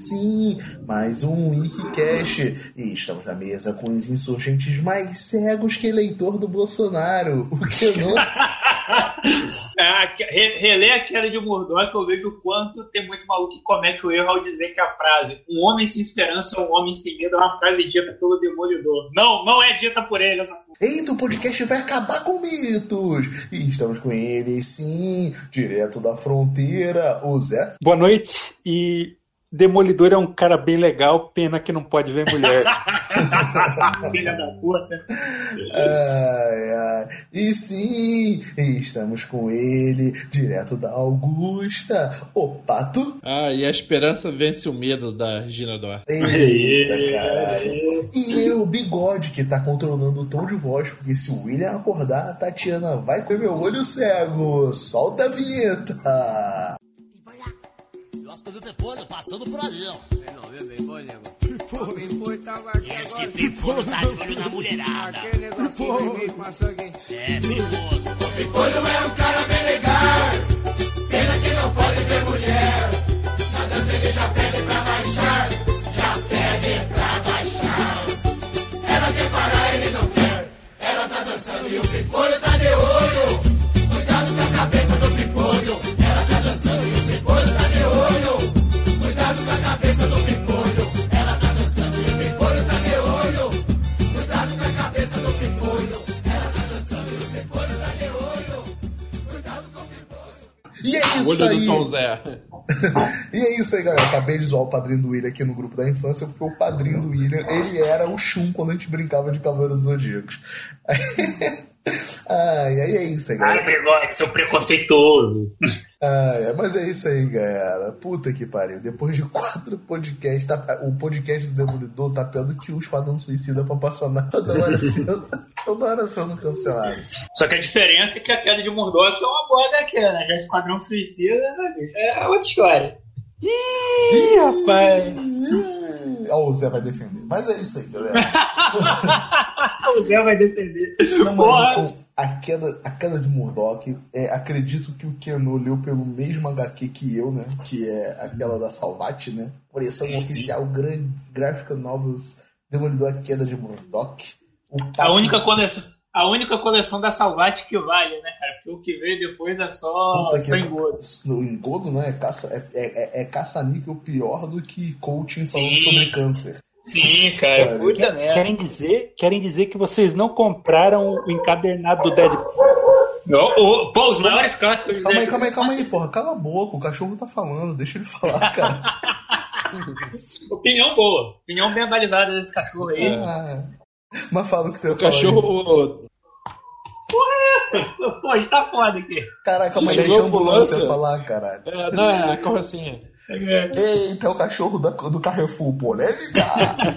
sim, mais um Wikicast. E estamos na mesa com os insurgentes mais cegos que eleitor do Bolsonaro. O que não... Relê a queda de Murdoch, eu vejo o quanto tem muito maluco que comete o erro ao dizer que a frase "um homem sem esperança, um homem sem medo" é uma frase dita pelo Demolidor. Não é dita por ele essa porra. Eita, o podcast vai acabar com mitos. E estamos com ele, sim, direto da fronteira, o Zé. Boa noite. E Demolidor é um cara bem legal, pena que não pode ver mulher. Filha da puta. E sim, estamos com ele, direto da Augusta, o Pato. E a esperança vence o medo da Regina Duarte. Eita, caralho. E eu, o Bigode, que tá controlando o tom de voz, porque se o William acordar, a Tatiana vai com meu olho cego. Solta a vinheta. Do Pipolho passando por ali, ó. Você não viu Pipolho, nego? Pipolho tava aqui Esse agora. Pipolho tá de olho na mulherada. Aquele negocinho vermelho passou aqui. É perigoso. O Pipolho é um cara bem legal. Pena que não pode ver mulher. Na dança ele já pede pra baixar. Já pede pra baixar. Ela quer parar, ele não quer. Ela tá dançando e o Pipolho tá de olho. Cuidado com a cabeça do Pipolho. Ela tá dançando e o Pipolho tá de olho. Cuidado com a cabeça do Pipolho. Ela tá dançando e o Pipolho tá de olho. Cuidado com a cabeça do Pipolho. Ela tá dançando e o Pipolho tá de olho. Cuidado com o Pipolho. E é isso Olho aí. do Tom Zé. E é isso aí, galera. Acabei de zoar o padrinho do William aqui no grupo da infância, porque o padrinho do William, ele era o Shun quando a gente brincava de Cavaleiros Zodíacos. Aí é isso aí, galera. Ai, Bigode, seu preconceituoso. Mas é isso aí, galera. Puta que pariu. Depois de 4 podcasts, o podcast do Demolidor tá pior do que o Esquadrão Suicida pra passar toda hora sendo cancelado. Só que a diferença é que a queda de Murdoch é uma boa HQ, né? Já Esquadrão Suicida, né, bicho? É outra história. Ih, rapaz. O Zé vai defender. Mas é isso aí, galera. O Zé vai defender. A queda de Murdoch, acredito que o Keno leu pelo mesmo HQ que eu, né? Que é aquela da Salvat, né? Coleção oficial, grande Graphic Novels, Demolidor, a queda de Murdoch. A única coleção da Salvat que vale, né, cara? Porque o que veio depois é só engodo. No engodo, né? É caça-níquel pior do que coaching falando sobre câncer. Sim, cara. Puta merda. Querem dizer que vocês não compraram o encadernado do Deadpool? Pô, os maiores clássicos. Calma aí, porra. Cala a boca, o cachorro tá falando. Deixa ele falar, cara. Opinião boa. Opinião bem avalizada desse cachorro aí. Mas fala o que você O cachorro... Porra é essa? Pô, a gente tá foda aqui. Caraca, mas deixa a ambulância falar, caralho. Não, é a carrocinha. Eita, é o cachorro do Carrefour, polêmica!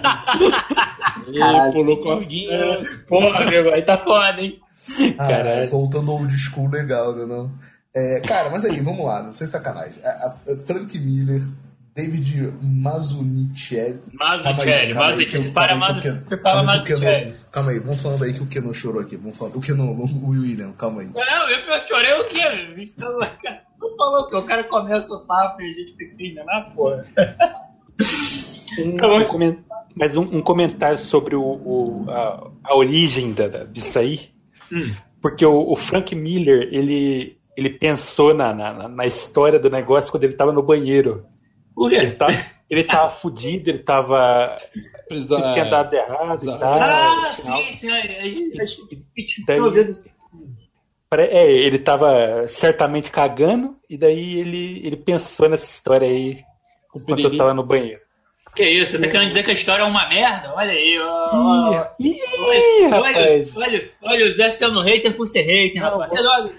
Pulou corguinho. Porra, amigo, aí tá foda, hein? Caralho. Voltando ao old school legal, né? Não? Cara, mas aí, vamos lá, sem sacanagem. Frank Miller, David Mazzucchelli. Você fala Mazzucchelli. Calma aí, vamos falando aí que o Keno chorou aqui. Vamos falando, o William, calma aí. Não, eu chorei o quê? Não falou que o cara começa o papo e a gente tem que enganar, porra. Mas um comentário sobre a origem disso aí. Porque o Frank Miller, ele pensou na história do negócio quando ele estava no banheiro. Por quê? Ele tava fudido, ele tava... tinha dado errado e tal. Sim. Ele tava certamente cagando, e daí ele pensou nessa história aí enquanto eu tava no banheiro. Que isso? Você tá querendo dizer que a história é uma merda? Olha aí, rapaz. Olha o Zé sendo hater por ser hater, rapaz.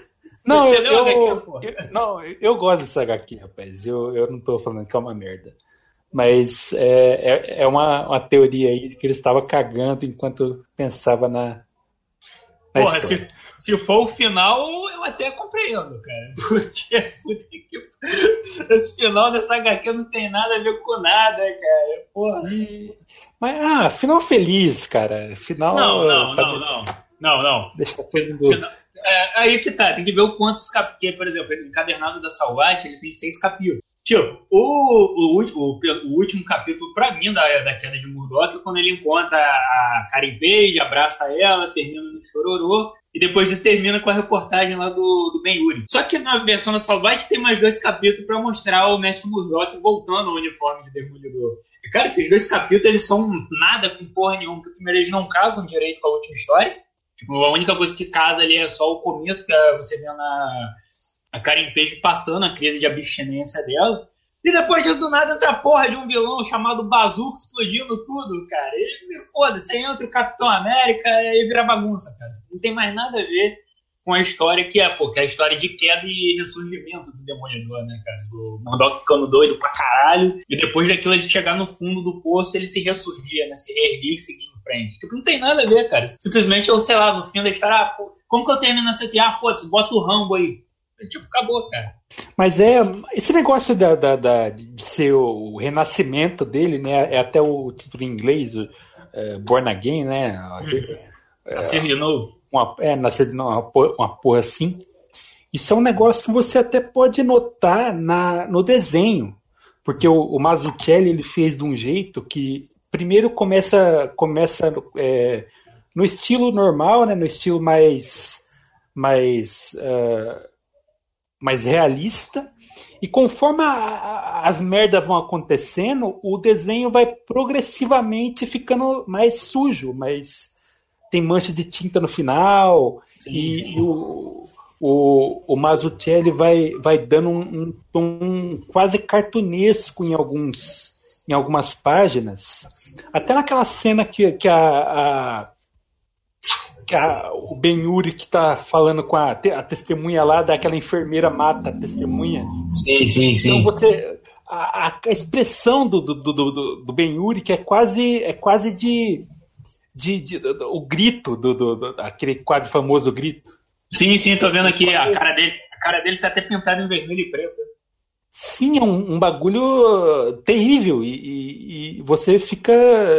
Eu gosto dessa HQ, rapaz. Eu não tô falando que é uma merda. Mas é uma teoria aí de que ele estava cagando enquanto pensava na porra, história. Se for o final, eu até compreendo, cara. Porque esse final dessa HQ não tem nada a ver com nada, cara. Porra. Mas, final feliz, cara. Final. Não. Deixa todo mundo. Aí que tá, tem que ver o quantos capítulos. Por exemplo, o encadernado da Salvage, ele tem 6 capítulos. Tipo, o último capítulo, pra mim, da queda de Murdoch, é quando ele encontra a Karen Page, abraça ela, termina no chororô, e depois disso termina com a reportagem lá do Ben-Hur. Só que na versão da Salvage tem mais 2 capítulos pra mostrar o Matt Murdock voltando ao uniforme de Demolidor. E, cara, esses 2 capítulos, eles são nada com porra nenhuma, porque primeiro eles não casam direito com a última história. Tipo, a única coisa que casa ali é só o começo, que você vê a Karen Page passando a crise de abstinência dela. E depois disso, do nada, entra a porra de um vilão chamado Bazooka explodindo tudo, cara. E foda-se, aí entra o Capitão América e vira bagunça, cara. Não tem mais nada a ver com a história que é a história de queda e ressurgimento do Demolidor, né, cara? O Murdock ficando doido pra caralho. E depois daquilo de chegar no fundo do poço, ele se ressurgia, né? Se reerguia e seguir em frente. Tipo, não tem nada a ver, cara. Simplesmente, eu sei lá, no fim da história, como que eu termino essa aqui? Foda-se, bota o Rambo aí. Tipo, acabou, cara. Mas esse negócio de ser o renascimento dele, né? É até o título em inglês, Born Again, né? Nascer de novo. Nascer de novo, uma porra assim. Isso é um negócio que você até pode notar no desenho. Porque o Mazzucchelli, ele fez de um jeito que primeiro começa no estilo normal, né? No estilo mais realista, e conforme as merdas vão acontecendo, o desenho vai progressivamente ficando mais sujo, mas tem mancha de tinta no final. Sim. O Mazzucchelli vai dando um tom quase cartunesco em algumas páginas, até naquela cena que o Ben-Hur que tá falando com a testemunha lá, daquela enfermeira mata a testemunha. Sim. Então a expressão do Ben-Hur, que é quase de o grito aquele quadro famoso, o grito. Sim, tô vendo aqui a cara dele tá até pintada em vermelho e preto. Sim, é um bagulho terrível, e você fica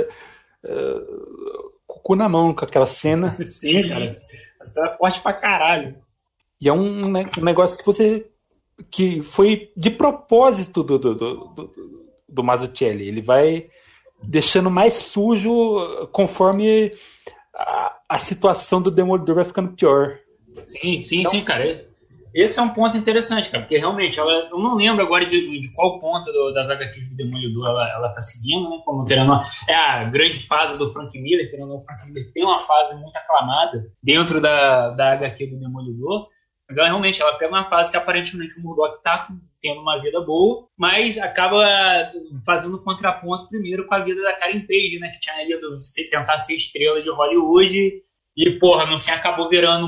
com o cu na mão com aquela cena. Sim, cara, essa é forte pra caralho. E é um negócio que foi de propósito do Mazzucchelli. Ele vai deixando mais sujo conforme a situação do Demolidor vai ficando pior. Sim, cara. Esse é um ponto interessante, cara, porque realmente eu não lembro agora de qual ponto das HQs do Demolidor ela tá seguindo, né? Como querendo, é a grande fase do Frank Miller, querendo, o Frank Miller tem uma fase muito aclamada dentro da HQ do Demolidor, mas ela realmente pega uma fase que aparentemente o Murdock tá tendo uma vida boa, mas acaba fazendo contraponto primeiro com a vida da Karen Page, né? Que tinha ido tentar ser estrela de Hollywood e, porra, no fim acabou virando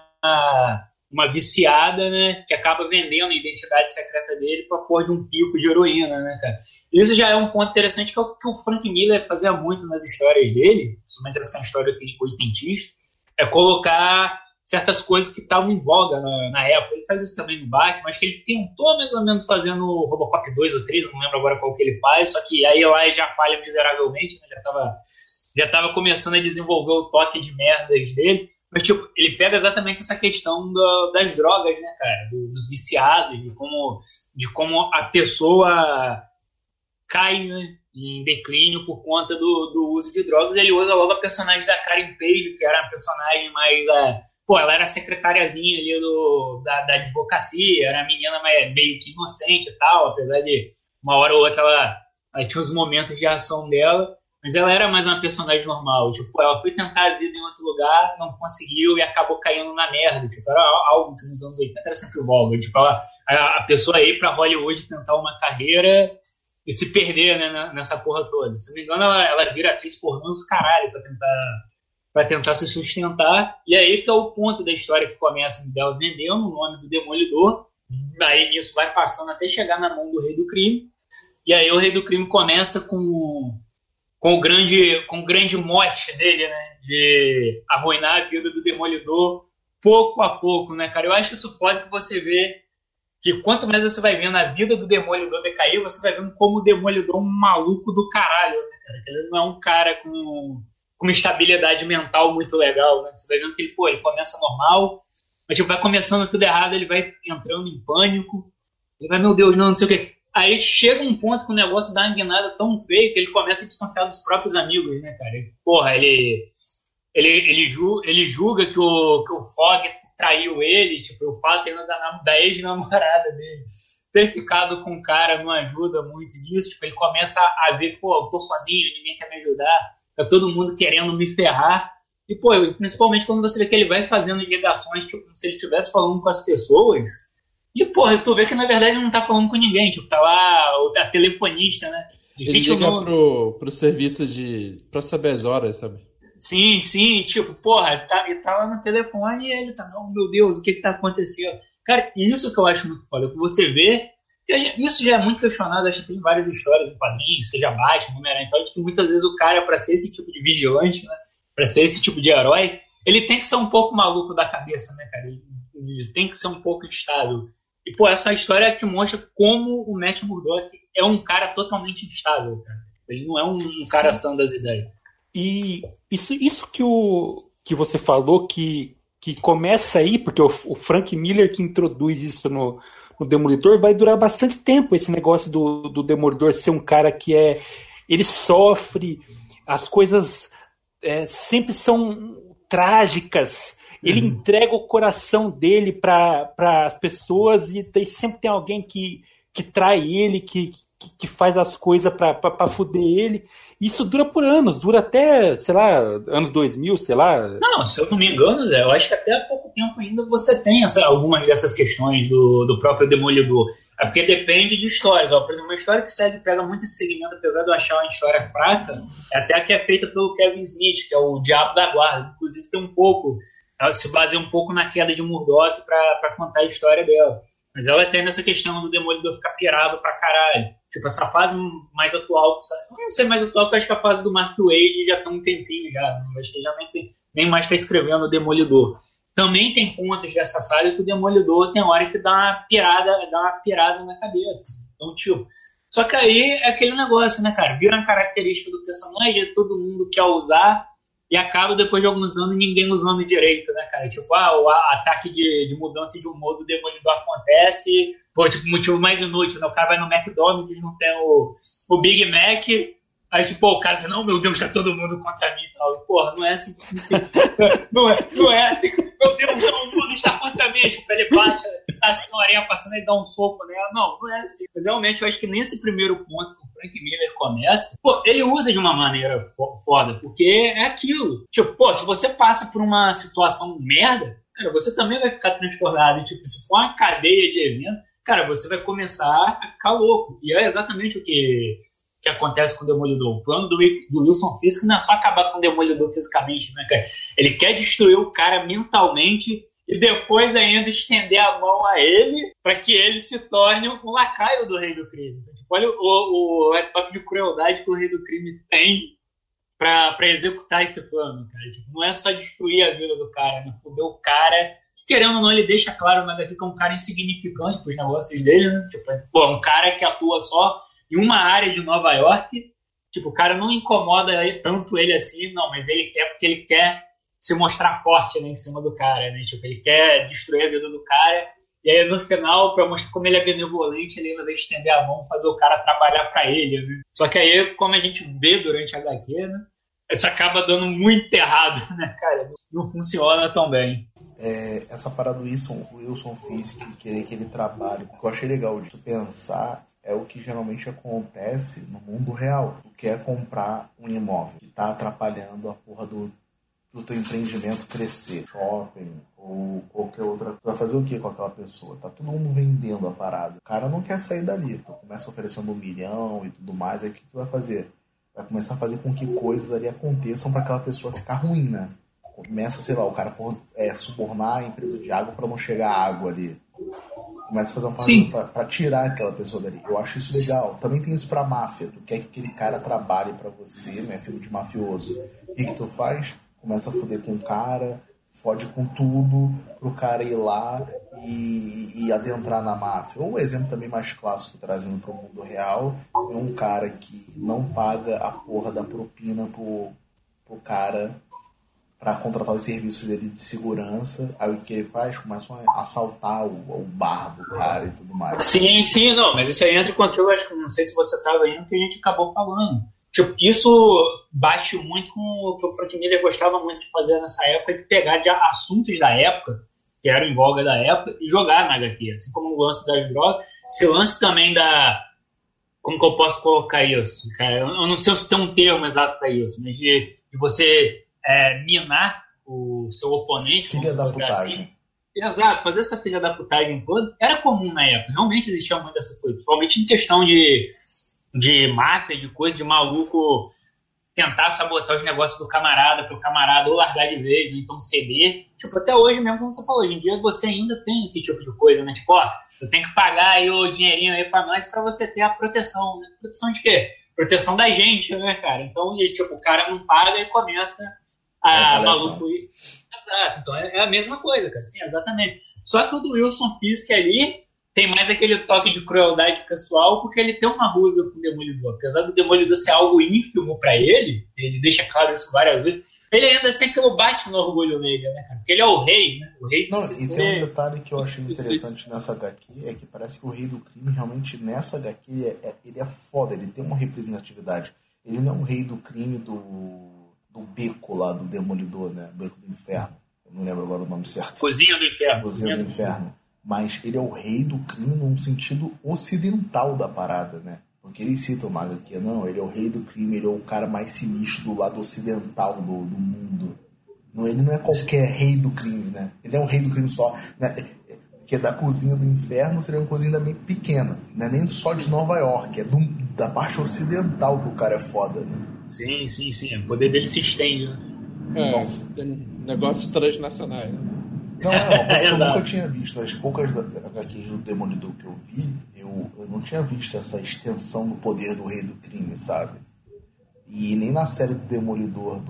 uma viciada, né, que acaba vendendo a identidade secreta dele pra pôr de um pico de heroína, né, cara. Isso já é um ponto interessante que o Frank Miller fazia muito nas histórias dele, principalmente essa que é uma história oitentista, é colocar certas coisas que estavam em voga na época. Ele faz isso também no Batman, mas que ele tentou mais ou menos fazer no Robocop 2 ou 3, eu não lembro agora qual que ele faz, só que aí lá já falha miseravelmente, né, já tava começando a desenvolver o toque de merdas dele. Mas, tipo, ele pega exatamente essa questão das drogas, né, cara? Dos viciados, de como a pessoa cai, né, em declínio por conta do uso de drogas. Ele usa logo a personagem da Karen Page, que era a personagem mais... ela era a secretariazinha ali da advocacia, era a menina meio que inocente e tal, apesar de uma hora ou outra ela tinha os momentos de ação dela. Mas ela era mais uma personagem normal. Tipo, ela foi tentar a vida em outro lugar, não conseguiu e acabou caindo na merda. Tipo, era algo que nos anos 80 era sempre voga. Tipo, a pessoa ir pra Hollywood tentar uma carreira e se perder, né, nessa porra toda. Se não me engano, ela vira atriz pornô dos caralho pra tentar se sustentar. E aí que é o ponto da história que começa dela vendendo o nome do Demolidor. Aí nisso vai passando até chegar na mão do Rei do Crime. E aí o Rei do Crime começa com o grande mote dele, né, de arruinar a vida do Demolidor pouco a pouco, né, cara? Eu acho que isso pode que você vê que quanto mais você vai vendo a vida do Demolidor decair, você vai vendo como o Demolidor é um maluco do caralho, né, cara? Ele não é um cara com uma estabilidade mental muito legal, né? Você vai vendo que ele começa normal, mas tipo, vai começando tudo errado, ele vai entrando em pânico, ele vai, meu Deus, não sei o quê. Aí chega um ponto que o negócio dá uma guinada tão feio que ele começa a desconfiar dos próprios amigos, né, cara? Ele julga que o Fogg traiu ele, tipo, o fato ainda da ex-namorada dele ter ficado com o cara não ajuda muito nisso, tipo, ele começa a ver, pô, eu tô sozinho, ninguém quer me ajudar, tá todo mundo querendo me ferrar, e, pô, principalmente quando você vê que ele vai fazendo ligações, tipo, como se ele estivesse falando com as pessoas, e, pô, tu vê que na verdade ele não tá falando com ninguém, tipo, tá lá a telefonista, né? Ele liga pro serviço pra saber as horas, sabe? Sim, tipo, porra, ele tá lá no telefone e ele tá, oh, meu Deus, o que tá acontecendo? Cara, isso que eu acho muito foda, que você vê, isso já é muito questionado, acho que tem várias histórias em quadrinhos, seja Batman, Homem-Aranha, então, que muitas vezes o cara, pra ser esse tipo de vigilante, né, pra ser esse tipo de herói, ele tem que ser um pouco maluco da cabeça, né, cara, ele tem que ser um pouco instável. E, pô, essa história que mostra como o Matt Murdock é um cara totalmente instável, cara. Ele não é um cara sã das ideias. E isso que você falou que começa aí, porque o Frank Miller que introduz isso no Demolidor, vai durar bastante tempo esse negócio do Demolidor ser um cara que ele sofre, as coisas sempre são trágicas, ele entrega o coração dele para as pessoas e sempre tem alguém que trai ele, que faz as coisas para fuder ele. Isso dura por anos, dura até, sei lá, anos 2000, sei lá. Não, se eu não me engano, Zé, eu acho que até há pouco tempo ainda você tem algumas dessas questões do próprio Demolidor. É porque depende de histórias. Ó, por exemplo, uma história que pega muito esse segmento, apesar de eu achar uma história fraca, é até a que é feita pelo Kevin Smith, que é o Diabo da Guarda. Inclusive tem um pouco, ela se baseia um pouco na queda de Murdock para contar a história dela. Mas ela tem nessa questão do Demolidor ficar pirado pra caralho. Tipo, essa fase mais atual, não sei mais atual, porque acho que a fase do Mark Waid já tá um tempinho já. Acho que já nem mais tá escrevendo o Demolidor. Também tem pontos dessa saga que o Demolidor tem hora que dá uma pirada na cabeça. Então, tipo, só que aí é aquele negócio, né, cara? Vira uma característica do personagem, todo mundo quer usar e acaba depois de alguns anos ninguém usando direito, né, cara? Tipo, o ataque de mudança de humor do Demolidor acontece, pô, tipo, motivo mais inútil, né? O cara vai no McDonald's, não tem o Big Mac, aí tipo, o cara diz, não, meu Deus, tá todo mundo contra mim e tal. E, porra, não é assim, não é assim, meu Deus, não, o mundo está contra mim, tipo, ele bate, tá assim, uma areia passando e dá um soco nela, não é assim. Mas realmente eu acho que nesse primeiro ponto que o Frank Miller começa, pô, ele usa de uma maneira foda, porque é aquilo. Tipo, pô, se você passa por uma situação merda, cara, você também vai ficar transtornado. E, tipo, se for uma cadeia de eventos, cara, você vai começar a ficar louco. E é exatamente o que acontece com o Demolidor. O plano do Wilson Fisk não é só acabar com o Demolidor fisicamente, né, cara? Ele quer destruir o cara mentalmente e depois ainda estender a mão a ele para que ele se torne um lacaio do Rei do Crime. Então, tipo, olha o toque de crueldade que o Rei do Crime tem para executar esse plano, cara. Tipo, não é só destruir a vida do cara, né? Foder o cara, que, querendo ou não, ele deixa claro na HQ que é um cara insignificante pros negócios dele, né? Tipo, pô, um cara que atua só em uma área de Nova York, tipo, o cara não incomoda tanto ele assim, não, mas ele quer porque ele quer se mostrar forte, né, em cima do cara, né, tipo, ele quer destruir a vida do cara, e aí no final, pra mostrar como ele é benevolente, ele ainda vai estender a mão, fazer o cara trabalhar pra ele, né. Só que aí, como a gente vê durante a HQ, né, isso acaba dando muito errado, né, cara, não funciona tão bem. Essa parada do Wilson Fisk querer que ele trabalhe, o que eu achei legal de tu pensar é o que geralmente acontece no mundo real. Tu quer comprar um imóvel que tá atrapalhando a porra do teu empreendimento crescer, shopping ou qualquer outra. Tu vai fazer o que com aquela pessoa? Tá todo mundo vendendo a parada. O cara não quer sair dali. Tu começa oferecendo 1 milhão e tudo mais, aí o que tu vai fazer? Vai começar a fazer com que coisas ali aconteçam para aquela pessoa ficar ruim, né? Começa, sei lá, o cara subornar a empresa de água para não chegar água ali. Começa a fazer uma parada pra tirar aquela pessoa dali. Eu acho isso legal. Também tem isso pra máfia. Tu quer que aquele cara trabalhe pra você, né? Filho de mafioso. O que tu faz? Começa a foder com o cara, fode com tudo, pro cara ir lá e adentrar na máfia. Ou um exemplo também mais clássico, trazendo pro mundo real, é um cara que não paga a porra da propina pro cara para contratar os serviços dele de segurança. Aí o que ele faz? Começam a assaltar o bar do cara e tudo mais. Sim, não, mas isso aí entra em controle, acho que não sei se você estava indo, que a gente acabou falando. Tipo, isso bate muito com o que o Frank Miller gostava muito de fazer nessa época, de pegar de assuntos da época, que eram em voga da época, e jogar na HQ. Assim como o lance das drogas, esse lance também da... Como que eu posso colocar isso? Cara, eu não sei se tem um termo exato para isso, mas de você minar o seu oponente. Filha da putagem. Assim. Exato, fazer essa filha da putagem toda era comum na época. Realmente existia muito essa coisa. Principalmente em questão de máfia, de coisa, de maluco tentar sabotar os negócios do camarada, para o camarada ou largar de vez, ou então ceder. Tipo, até hoje mesmo, como você falou, hoje em dia você ainda tem esse tipo de coisa, né? Tipo, eu tenho que pagar aí o dinheirinho aí pra nós pra você ter a proteção, né? Proteção de quê? Proteção da gente, né, cara? Então, tipo, o cara não paga e começa a maluco ir. Exato. Então, é a mesma coisa, cara. Sim, exatamente. Só que o do Wilson Fisk ali tem mais aquele toque de crueldade pessoal, porque ele tem uma rusga com o Demolidor. Apesar do Demolidor ser algo ínfimo pra ele deixa claro isso várias vezes, ele ainda assim aquilo bate no orgulho nele, né, cara? Porque ele é o rei, né? O rei não, e tem um detalhe que eu achei interessante nessa HQ, é que parece que o Rei do Crime, realmente, nessa HQ, ele é foda, ele tem uma representatividade. Ele não é um Rei do Crime do beco lá, do Demolidor, né? Beco do Inferno. Eu não lembro agora o nome certo. Cozinha do Inferno. Cozinha do Inferno. Mas ele é o rei do crime num sentido ocidental da parada, né? Porque eles citam na HQ, não, ele é o rei do crime, ele é o cara mais sinistro do lado ocidental do mundo. Não, ele não é qualquer rei do crime, né? Ele é um rei do crime só, né? Porque da cozinha do inferno seria uma cozinha também pequena, não é nem só de Nova York, é da parte ocidental que o cara é foda, né? Sim. O poder dele se estende, né? Tem negócios transnacionais, né? Não, é uma coisa que eu nunca tinha visto. As poucas HQs do Demolidor que eu vi, eu não tinha visto essa extensão do poder do rei do crime, sabe? E nem na série do Demolidor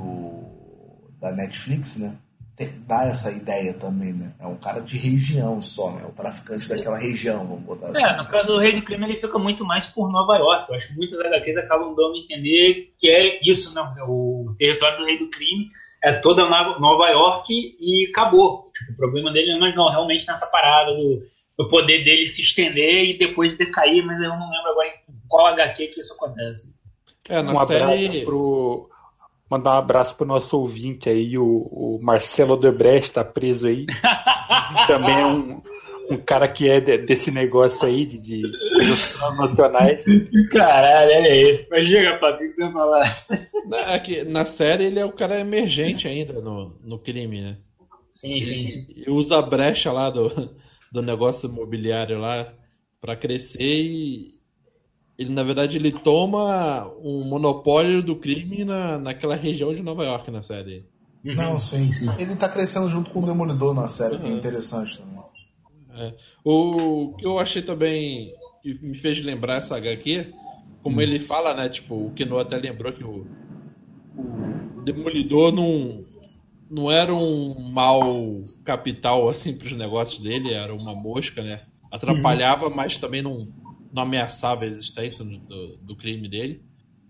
da Netflix, né? Dá essa ideia também, né? É um cara de região só, né? É um traficante daquela região, vamos botar assim. No caso do Rei do Crime, ele fica muito mais por Nova York. Eu acho que muitas HQs acabam dando a entender que é isso, não. O território do Rei do Crime é toda Nova York e acabou. Tipo, o problema dele não realmente nessa parada do poder dele se estender e depois decair, mas eu não lembro agora em qual HQ que isso acontece. Na série... Mandar um abraço pro nosso ouvinte aí, o Marcelo Odebrecht tá preso aí. Também é um cara que é desse negócio aí de coisas nacionais. Caralho, olha aí. Mas diga, Papi, o que você vai falar? Na série ele é o cara emergente ainda no crime, né? Sim. E usa a brecha lá do negócio imobiliário lá pra crescer e... na verdade, ele toma um monopólio do crime naquela região de Nova York na série. Não, sim. Ele tá crescendo junto com o Demolidor na série, que é interessante também. O que eu achei também que me fez lembrar essa HQ, como ele fala, né? Tipo, o Keno até lembrou que o Demolidor não era um mau capital assim pros negócios dele, era uma mosca, né? Atrapalhava, mas também não ameaçava a existência do crime dele.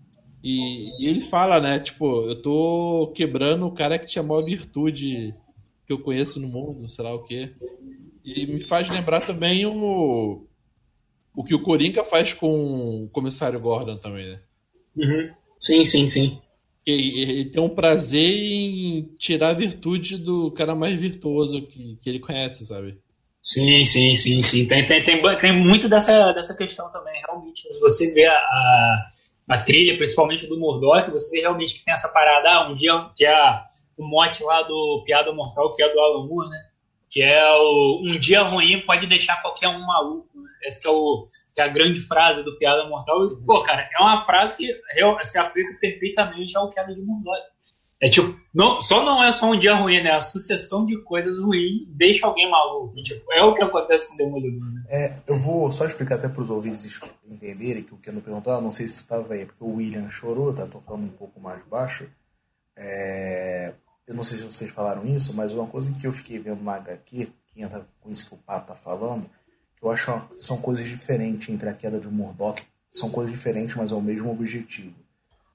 E ele fala, né, tipo, eu tô quebrando o cara que tinha a maior virtude que eu conheço no mundo, sei lá o quê. E me faz lembrar também o que o Coringa faz com o Comissário Gordon também, né? Sim. Ele tem um prazer em tirar a virtude do cara mais virtuoso que ele conhece, sabe? Sim. Tem muito dessa questão também, realmente. Você vê a trilha, principalmente do Murdock, você vê realmente que tem essa parada, um dia que é o mote lá do Piada Mortal, que é do Alan Moore, né? Que é um dia ruim pode deixar qualquer um maluco, né? Essa que é a grande frase do Piada Mortal. E, pô, cara, é uma frase que se aplica perfeitamente ao Queda de Murdock. É tipo, não é só um dia ruim, né? A sucessão de coisas ruins deixa alguém maluco. Tipo, é o que acontece com o Demolidor, né? Eu vou só explicar até para os ouvintes entenderem que o Keno perguntou, não sei se tu estava aí, porque o William chorou, tá? Tô falando um pouco mais baixo. Eu não sei se vocês falaram isso, mas uma coisa que eu fiquei vendo na HQ, que entra com isso que o Pato tá falando, que eu acho que são coisas diferentes entre a Queda de Murdock. São coisas diferentes, mas é o mesmo objetivo.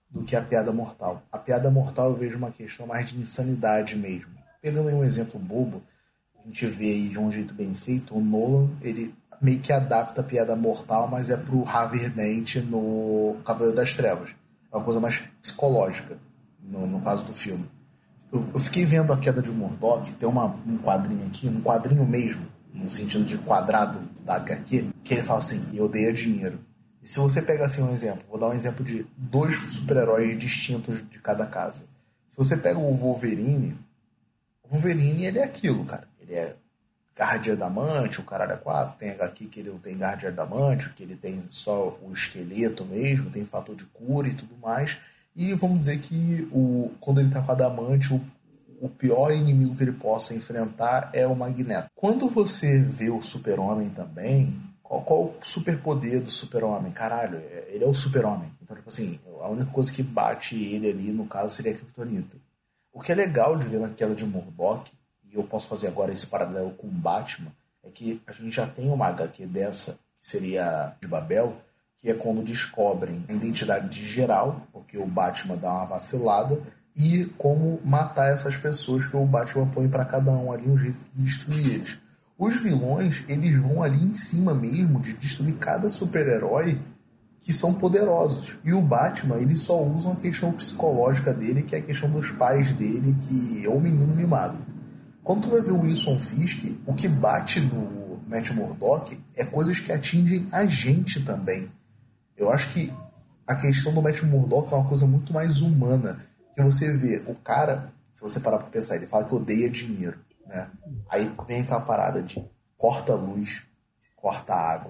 do que a piada mortal. A piada mortal eu vejo uma questão mais de insanidade mesmo. Pegando aí um exemplo bobo, a gente vê aí de um jeito bem feito, o Nolan, ele meio que adapta a piada mortal, mas é pro Harvey Dent no Cavaleiro das Trevas. É uma coisa mais psicológica, no caso do filme. Eu fiquei vendo A Queda de Murdoch, tem um quadrinho aqui, um quadrinho mesmo, no sentido de quadrado da HQ, que ele fala assim, eu odeio dinheiro. E se você pega assim um exemplo, vou dar um exemplo de 2 super-heróis distintos de cada casa. Se você pega o Wolverine ele é aquilo, cara. Ele é garra de adamante, o caralho é 4, tem HQ que ele não tem garra de adamante, que ele tem só o esqueleto mesmo, tem fator de cura e tudo mais. E vamos dizer que quando ele tá com adamante, o pior inimigo que ele possa enfrentar é o Magneto. Quando você vê o Super-Homem também, qual o superpoder do Super-Homem? Caralho, ele é o Super-Homem. Então, tipo assim, a única coisa que bate ele ali, no caso, seria a Kryptonita. O que é legal de ver na Queda de Murdoch, e eu posso fazer agora esse paralelo com o Batman, é que a gente já tem uma HQ dessa, que seria de Babel, que é quando descobrem a identidade de geral, porque o Batman dá uma vacilada, e como matar essas pessoas que o Batman põe para cada um ali, um jeito de destruir eles. Os vilões, eles vão ali em cima mesmo de destruir cada super-herói que são poderosos. E o Batman, ele só usa uma questão psicológica dele, que é a questão dos pais dele, que é o menino mimado. Quando tu vai ver o Wilson Fisk, o que bate no Matt Murdock é coisas que atingem a gente também. Eu acho que a questão do Matt Murdock é uma coisa muito mais humana. Que você vê, o cara, se você parar pra pensar, ele fala que odeia dinheiro, né? Aí vem aquela parada de corta a luz, corta a água,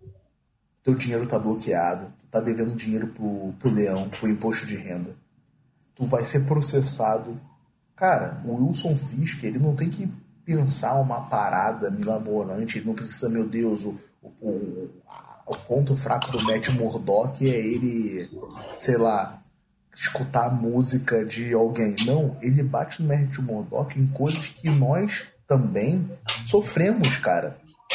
teu dinheiro tá bloqueado, tu tá devendo dinheiro pro leão, pro imposto de renda, tu vai ser processado. Cara, o Wilson Fisk, ele não tem que pensar uma parada milaborante, ele não precisa, meu Deus, o ponto fraco do Matt Murdock é ele, sei lá, escutar a música de alguém. Não, ele bate no Matt Murdock em coisas que nós também sofremos, cara.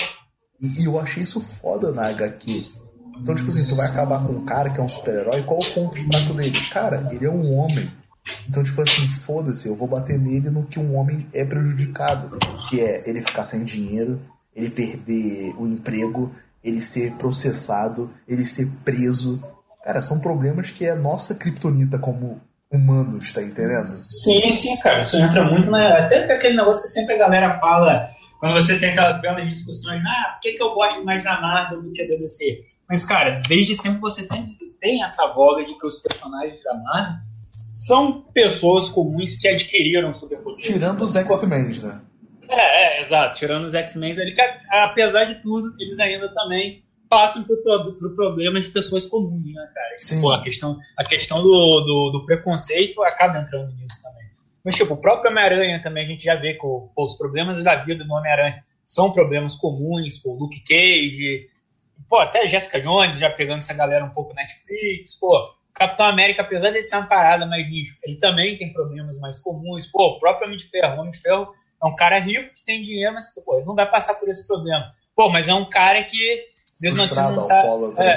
E eu achei isso foda na HQ. Então, tipo assim, tu vai acabar com um cara que é um super-herói, qual o ponto fraco dele? Cara, ele é um homem. Então, tipo assim, foda-se, eu vou bater nele no que um homem é prejudicado. Que é ele ficar sem dinheiro, ele perder o emprego, ele ser processado, ele ser preso. Cara, são problemas que é a nossa kriptonita como humanos, tá entendendo? Sim, cara. Isso entra muito até aquele negócio que sempre a galera fala quando você tem aquelas belas discussões, por que eu gosto mais da Marvel do que da DC? Mas, cara, desde sempre você tem essa voga de que os personagens da Marvel são pessoas comuns que adquiriram superpoderes. Tirando os X-Men, né? Exato. Tirando os X-Men ali, que apesar de tudo, eles ainda também passam por problemas de pessoas comuns, né, cara? Sim. Pô, a questão do preconceito acaba entrando nisso também. Mas, tipo, o próprio Homem-Aranha também, a gente já vê que os problemas da vida do Homem-Aranha são problemas comuns, o Luke Cage, até Jessica Jones, já pegando essa galera um pouco Netflix, Capitão América, apesar de ser uma parada mais nicho, ele também tem problemas mais comuns, o próprio Homem de Ferro. O Homem de Ferro é um cara rico que tem dinheiro, mas ele não vai passar por esse problema. Mas é um cara que mesmo assim não tá...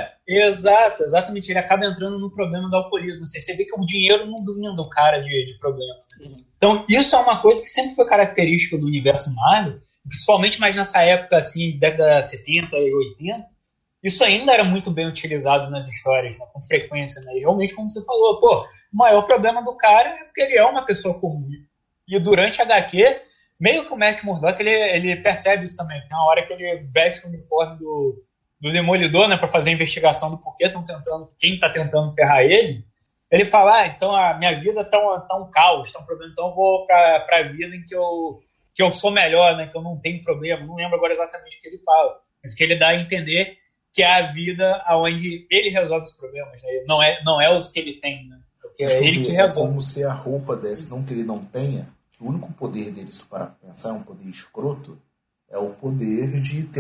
Exatamente, ele acaba entrando no problema do alcoolismo. Você vê que o dinheiro não blinda o cara de problema. Então, isso é uma coisa que sempre foi característica do universo Marvel, principalmente mais nessa época, assim, de década 70 e 80, isso ainda era muito bem utilizado nas histórias, né, com frequência, né? E realmente, como você falou, o maior problema do cara é porque ele é uma pessoa comum. E durante a HQ, meio que o Matt Murdock, ele percebe isso também. Tem uma hora que ele veste o uniforme do Demolidor, né, para fazer a investigação do porquê quem está tentando ferrar ele. Ele fala, então a minha vida tá um caos, tá um problema, então eu vou para a vida em que eu sou melhor, né, que eu não tenho problema. Não lembro agora exatamente o que ele fala, mas que ele dá a entender que é a vida onde ele resolve os problemas, né? Não é os que ele tem, né? Porque é ele que resolve. É como se a roupa desse, não que ele não tenha, que o único poder dele, se tu parar pra pensar, é um poder escroto, é o poder de ter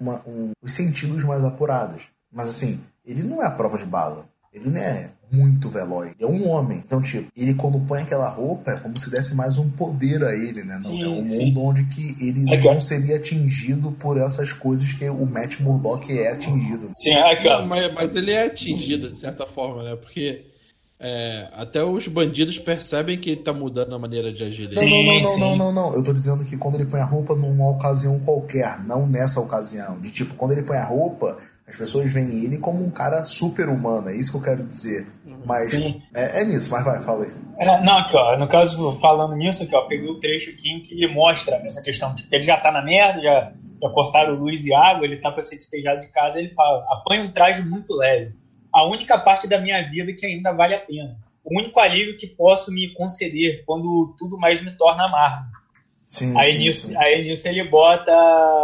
os sentidos mais apurados. Mas assim, ele não é a prova de bala. Ele não é muito veloz. Ele é um homem. Então, tipo, ele quando põe aquela roupa é como se desse mais um poder a ele, né? Não, é um mundo onde que ele não seria atingido por essas coisas que o Matt Murdock é atingido. Mas ele é atingido, de certa forma, né? Porque até os bandidos percebem que ele tá mudando a maneira de agir dele. Não. Eu tô dizendo que quando ele põe a roupa numa ocasião qualquer, não nessa ocasião. De tipo, quando ele põe a roupa, as pessoas veem ele como um cara super humano. É isso que eu quero dizer. Mas é nisso, mas vai, fala aí. Não, aqui, ó, no caso, falando nisso, aqui, ó, peguei o trecho aqui em que ele mostra essa questão de que ele já tá na merda, já cortaram luz e água, ele tá pra ser despejado de casa, ele fala: apanha um traje muito leve, a única parte da minha vida que ainda vale a pena, o único alívio que posso me conceder quando tudo mais me torna amargo. Aí nisso ele bota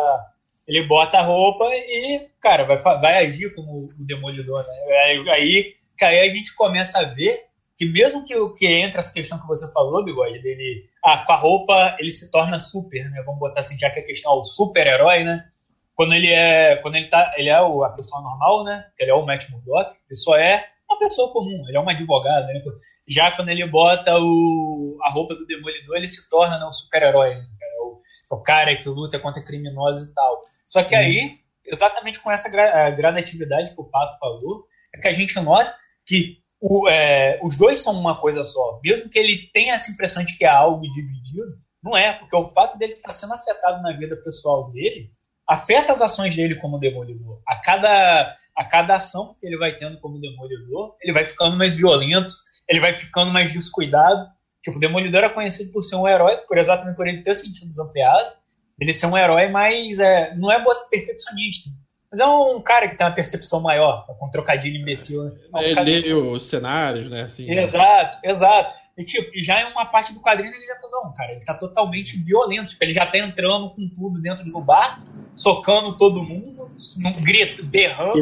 a roupa e, cara, vai agir como o Demolidor, né? Aí a gente começa a ver que mesmo que entre essa questão que você falou, Bigode, dele, com a roupa ele se torna super, né? Vamos botar assim, já que a questão é o super-herói, né? Quando ele é a pessoa normal, né? Ele é o Matt Murdock, ele só é uma pessoa comum, ele é um advogado, né? Já quando ele bota a roupa do Demolidor, ele se torna, né, um super-herói, né? O cara que luta contra criminosos e tal. Só que aí, exatamente com essa gradatividade que o Pato falou, é que a gente nota que os dois são uma coisa só. Mesmo que ele tenha essa impressão de que é algo dividido, não é, porque o fato dele estar sendo afetado na vida pessoal dele afeta as ações dele como Demolidor. A cada ação que ele vai tendo como Demolidor, ele vai ficando mais violento, ele vai ficando mais descuidado. Tipo, o Demolidor é conhecido por ser um herói, exatamente por ele ter sentidos ampliados, ele ser um herói, mas não é perfeccionista. Mas é um cara que tem uma percepção maior, com trocadilho imbecil. Né? Ele lê os cenários, né? Assim, exato. E, tipo, já em uma parte do quadrinho ele já falou, não, cara, ele tá totalmente violento. Tipo, ele já tá entrando com tudo dentro do bar, socando todo mundo, grito, berrando.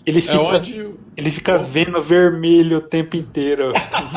Ele fica vendo vermelho o tempo inteiro.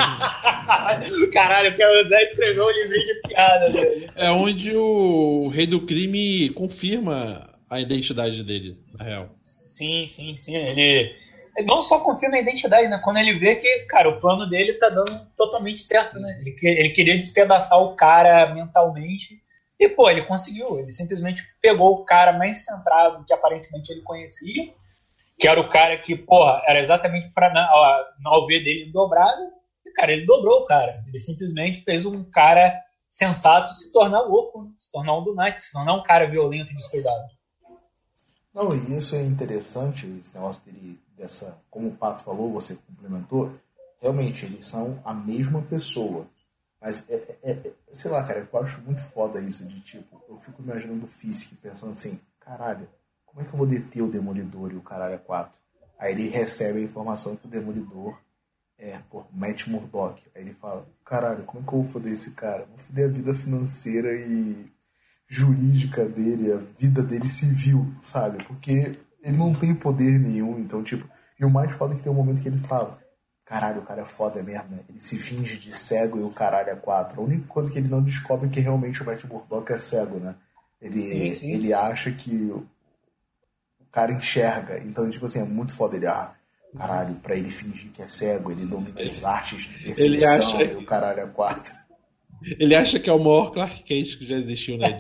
Caralho, que o Zé escreveu um livrinho de piada dele. É onde o Rei do Crime confirma a identidade dele, na real. Sim. Ele não só confirma a identidade, né? Quando ele vê que, cara, o plano dele tá dando totalmente certo, né? Ele queria despedaçar o cara mentalmente e, pô, ele conseguiu. Ele simplesmente pegou o cara mais centrado que aparentemente ele conhecia, que era o cara que, porra, era exatamente pra ao ver dele dobrado, e, cara, ele dobrou o cara. Ele simplesmente fez um cara sensato se tornar louco, né? Se tornar um lunático, se tornar um cara violento e descuidado. Não, e isso é interessante, esse negócio dele, como o Pato falou, você complementou, realmente, eles são a mesma pessoa. Mas, sei lá, cara, eu acho muito foda isso, de tipo, eu fico imaginando o Fisk, pensando assim, caralho, como é que eu vou deter o Demolidor e o caralho 4? Aí ele recebe a informação que o Demolidor Matt Murdock. Aí ele fala, caralho, como é que eu vou foder esse cara? Vou foder a vida financeira e jurídica dele, a vida dele civil, sabe? Porque ele não tem poder nenhum, então, tipo... E o mais foda é que tem um momento que ele fala, caralho, o cara é foda mesmo, né? Ele se finge de cego e o caralho é 4. A única coisa que ele não descobre é que realmente o Matt Murdock é cego, né? Ele acha que o cara enxerga. Então, tipo assim, é muito foda. Ele, caralho, pra ele fingir que é cego, ele domina as artes de percepção e o caralho é 4. Ele acha que é o maior Clark Kent que já existiu, né?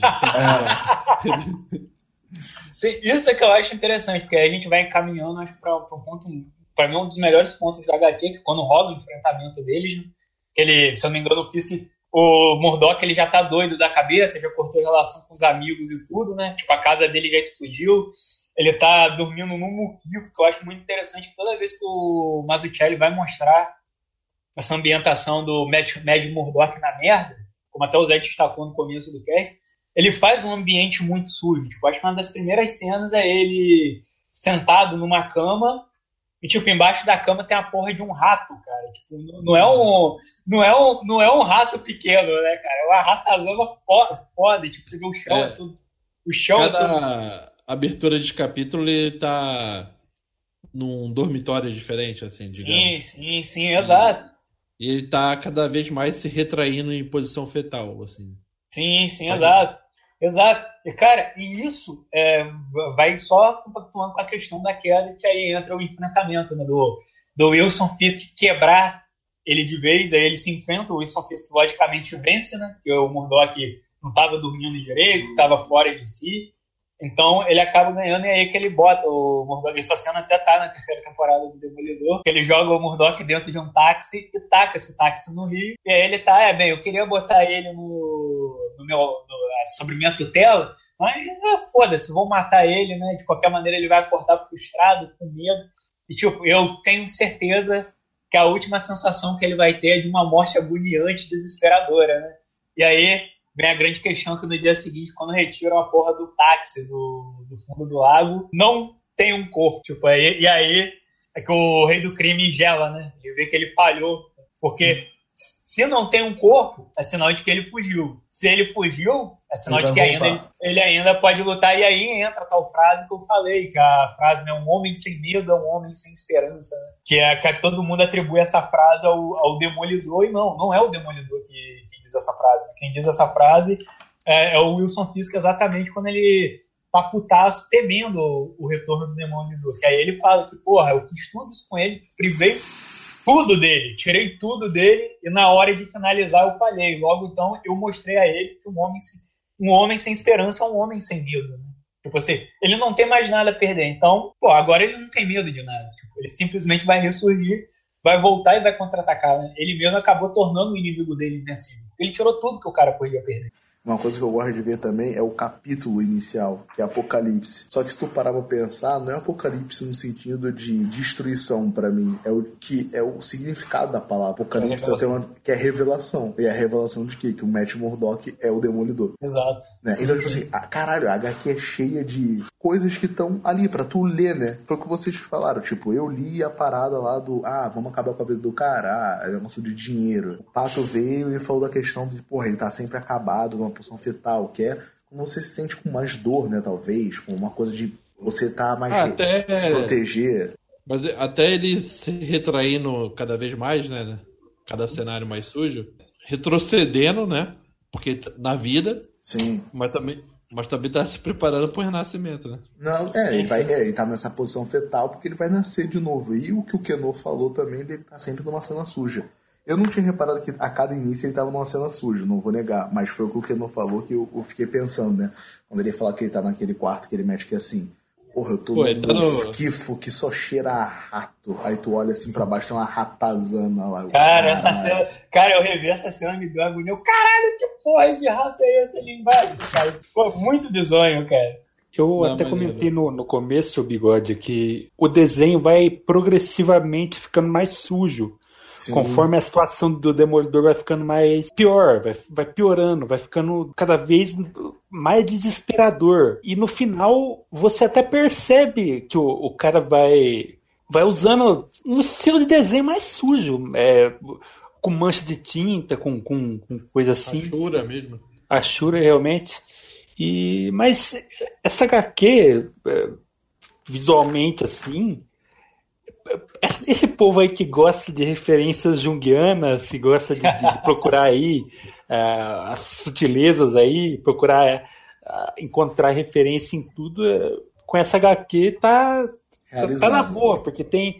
Sim, isso é que eu acho interessante, porque a gente vai encaminhando, acho, para um ponto, para mim, um dos melhores pontos da HQ, que quando rola o enfrentamento deles, né, que ele, se eu não me engano, eu fiz que o Murdock, ele já tá doido da cabeça, já cortou relação com os amigos e tudo, né? Tipo, a casa dele já explodiu, ele tá dormindo num muquifo, que eu acho muito interessante, que toda vez que o Mazzucchelli vai mostrar essa ambientação do Mad Murdock na merda, como até o Zé destacou no começo do cast, ele faz um ambiente muito sujo. Tipo, acho que uma das primeiras cenas é ele sentado numa cama e, tipo, embaixo da cama tem a porra de um rato, cara. Tipo, não é um rato pequeno, né, cara? É uma ratazana foda. Tipo, você vê o chão, tudo. O chão cada abertura de capítulo ele tá num dormitório diferente, assim, digamos. Sim, exato. E ele tá cada vez mais se retraindo em posição fetal, assim. Sim, exato. E, cara, isso vai só compactuando com a questão da queda, que aí entra o enfrentamento, né, do Wilson Fisk quebrar ele de vez, aí ele se enfrenta, o Wilson Fisk logicamente vence, né, porque o Murdock não estava dormindo direito, estava fora de si, Então ele acaba ganhando, e é aí que ele bota o Murdock. Essa cena até tá na terceira temporada do Demolidor, que ele joga o Murdock dentro de um táxi e taca esse táxi no rio. E aí ele tá, eu queria botar ele sobre minha tutela, mas foda-se, vou matar ele, né? De qualquer maneira ele vai acordar frustrado, com medo. E tipo, eu tenho certeza que a última sensação que ele vai ter é de uma morte agoniante, desesperadora, né? E aí vem a grande questão que no dia seguinte, quando retiram a porra do táxi do fundo do lago, não tem um corpo. Tipo, e aí é que o rei do crime gela, né? Ele vê que ele falhou. Porque se não tem um corpo, é sinal de que ele fugiu. Se ele fugiu, é sinal de que ele ainda pode lutar. E aí entra a tal frase que eu falei, que a frase, né, um homem sem medo é um homem sem esperança. Né? Que todo mundo atribui essa frase ao Demolidor, e não é o Demolidor que diz essa frase. Né? Quem diz essa frase é o Wilson Fisk, exatamente quando ele tá putaço, temendo o retorno do Demolidor. Que aí ele fala que, porra, eu fiz tudo isso com ele, privei tudo dele, tirei tudo dele, e na hora de finalizar eu falhei. Logo então eu mostrei a ele que um homem sem esperança é um homem sem medo, né? Tipo assim, ele não tem mais nada a perder, então, agora ele não tem medo de nada, tipo, ele simplesmente vai ressurgir, vai voltar e vai contra-atacar, né? Ele mesmo acabou tornando o inimigo dele invencível, ele tirou tudo que o cara podia perder. Uma coisa que eu gosto de ver também é o capítulo inicial, que é Apocalipse. Só que se tu parar pra pensar, não é Apocalipse no sentido de destruição pra mim. É o significado da palavra. Apocalipse que é revelação. E a revelação de quê? Que o Matt Murdock é o Demolidor. Exato. Né? Então, tipo assim, caralho, a HQ é cheia de coisas que estão ali pra tu ler, né? Foi o que vocês falaram. Tipo, eu li a parada lá do, vamos acabar com a vida do cara, é negócio de dinheiro. O Pato veio e falou da questão de, porra, ele tá sempre acabado, uma posição fetal, que é quando você se sente com mais dor, né, talvez, com uma coisa de você tá mais se proteger. Mas até ele se retraindo cada vez mais, né, cada cenário mais sujo, retrocedendo, né, porque na vida, sim, mas também tá se preparando pro renascimento, né. Não, ele tá nessa posição fetal porque ele vai nascer de novo, e o que o Keno falou também dele tá sempre numa cena suja. Eu não tinha reparado que a cada início ele tava numa cena suja, não vou negar. Mas foi o que o Keno falou que eu fiquei pensando, né? Quando ele fala que ele tá naquele quarto que ele mexe que é assim, porra, eu tô num esquifo que só cheira a rato. Aí tu olha assim pra baixo, tem uma ratazana lá. Essa cena... Cara, eu revi essa cena, me deu agonia. Caralho, que porra de rato é esse ali embaixo? Cara, ficou muito bizonho, cara. Eu até comentei no começo, Bigode, que o desenho vai progressivamente ficando mais sujo. Sim. Conforme a situação do Demolidor vai ficando mais pior, vai piorando, vai ficando cada vez mais desesperador. E no final, você até percebe que o cara vai usando um estilo de desenho mais sujo, com mancha de tinta, com coisa assim. Achura mesmo. Achura, realmente. Mas essa HQ, visualmente assim... Esse povo aí que gosta de referências junguianas, que gosta de procurar aí as sutilezas aí, procurar encontrar referência em tudo, com essa HQ tá na boa, porque tem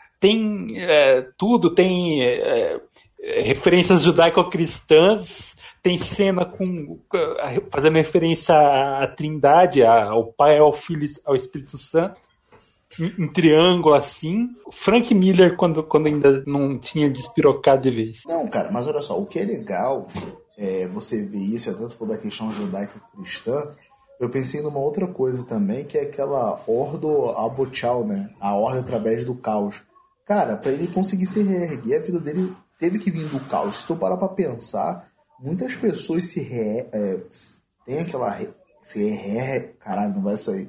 tudo, tem referências judaico-cristãs, tem cena fazendo referência à Trindade, ao Pai, ao Filho e ao Espírito Santo. Um triângulo assim. Frank Miller quando ainda não tinha despirocado de vez. Não, cara, mas olha só, o que é legal você ver isso, até se for da questão judaico-cristã, eu pensei numa outra coisa também, que é aquela Ordo Abochal, né? A ordem através do caos. Cara, pra ele conseguir se reerguer, a vida dele teve que vir do caos. Se tu parar pra pensar, muitas pessoas tem aquela... Caralho, não vai sair.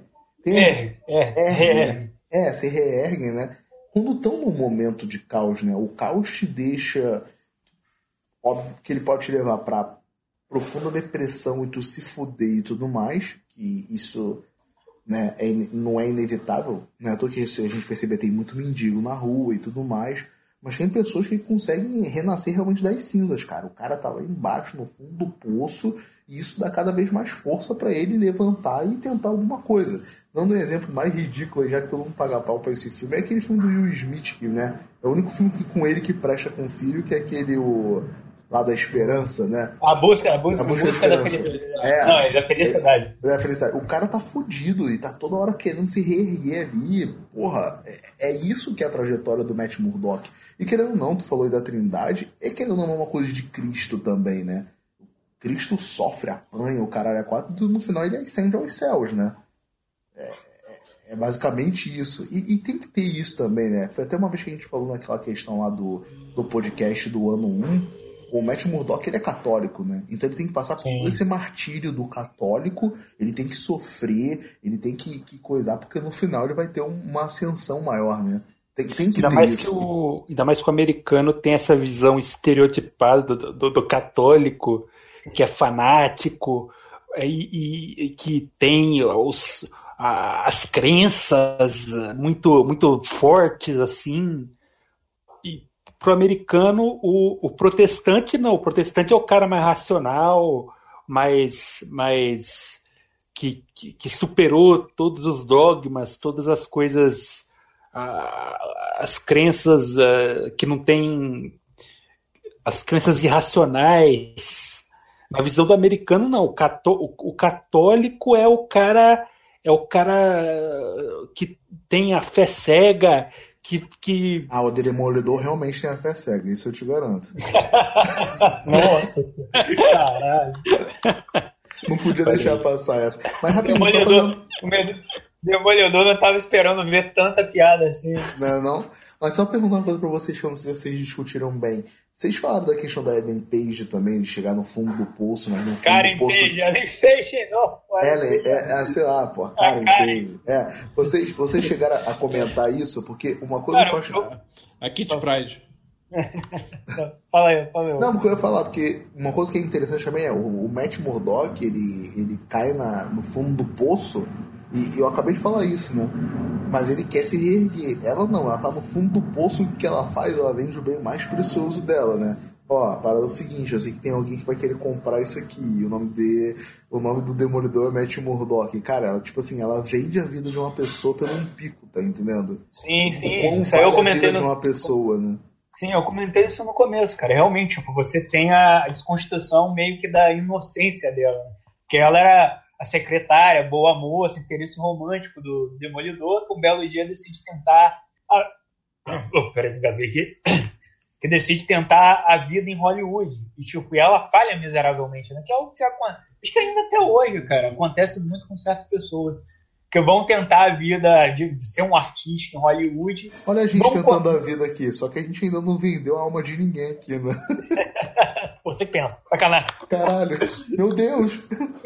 Se reerguem, né? Quando estão num momento de caos, né? O caos te deixa... Óbvio que ele pode te levar pra profunda depressão e tu se fuder e tudo mais, que isso, né, não é inevitável, né? Que a gente percebe tem muito mendigo na rua e tudo mais, mas tem pessoas que conseguem renascer realmente das cinzas, cara. O cara tá lá embaixo, no fundo do poço, e isso dá cada vez mais força pra ele levantar e tentar alguma coisa. Dando um exemplo mais ridículo, já que todo mundo paga pau pra esse filme, é aquele filme do Will Smith, que, né, é o único filme com ele que presta com o filho, que é aquele lá da esperança, né? A busca da felicidade. Não, é da felicidade. Da felicidade. O cara tá fudido e tá toda hora querendo se reerguer ali. Porra, é isso que é a trajetória do Matt Murdock. E querendo ou não, tu falou aí da Trindade, querendo ou não uma coisa de Cristo também, né? Cristo sofre, apanha, o caralho é 4, e no final ele ascende aos céus, né? É basicamente isso. E tem que ter isso também, né? Foi até uma vez que a gente falou naquela questão lá do podcast do ano 1. O Matt Murdock, ele é católico, né? Então ele tem que passar por todo esse martírio do católico, ele tem que sofrer, ele tem que coisar, porque no final ele vai ter uma ascensão maior, né? Tem que ainda ter mais isso. Ainda mais que o americano tem essa visão estereotipada do católico, que é fanático, e que tem as crenças muito, muito fortes, assim. E pro americano, o protestante não. O protestante é o cara mais racional, mais que superou todos os dogmas, todas as coisas, as crenças que não tem, as crenças irracionais. Na visão do americano, não. O católico é o cara que tem a fé cega, que... O Demolidor realmente tem a fé cega, isso eu te garanto. Nossa, caralho. Não podia deixar passar essa. Mas rapidinho, o Demolidor não tava esperando ver tanta piada assim. Não. Mas só perguntar uma coisa pra vocês, que eu não sei se vocês discutiram bem. Vocês falaram da questão da Ellen Page também, de chegar no fundo do poço, mas no fundo Karen do poço... Ellen Page não. Sei lá, pô, Karen Page. Vocês chegaram a comentar isso, porque uma coisa que eu acho... A Kitty Pryde. Fala aí. Não, porque eu ia falar, porque uma coisa que é interessante também é o Matt Murdock, ele cai no fundo do poço, e eu acabei de falar isso, né? Mas ele quer se reerguer. Ela não, ela tá no fundo do poço, o que ela faz? Ela vende o bem mais precioso dela, né? A parada é o seguinte, eu sei que tem alguém que vai querer comprar isso aqui, o nome do Demolidor é Matt Murdock. Cara, ela, tipo assim, ela vende a vida de uma pessoa pelo um pico, tá entendendo? Sim. Isso aí eu comentei a vida de uma pessoa, né? Sim, eu comentei isso no começo, cara. Realmente, tipo, você tem a desconstrução meio que da inocência dela, né? Porque ela era a secretária, boa moça, interesse romântico do Demolidor, que um belo dia decide tentar... Peraí, me engasguei aqui. Que decide tentar a vida em Hollywood. E ela falha miseravelmente, né? Que é o que acontece. Acho que ainda até hoje, cara, acontece muito com certas pessoas. Que vão tentar a vida de ser um artista em Hollywood. Olha a gente tentando a vida aqui, só que a gente ainda não vendeu a alma de ninguém aqui, né? Você pensa, sacanagem. Caralho, meu Deus!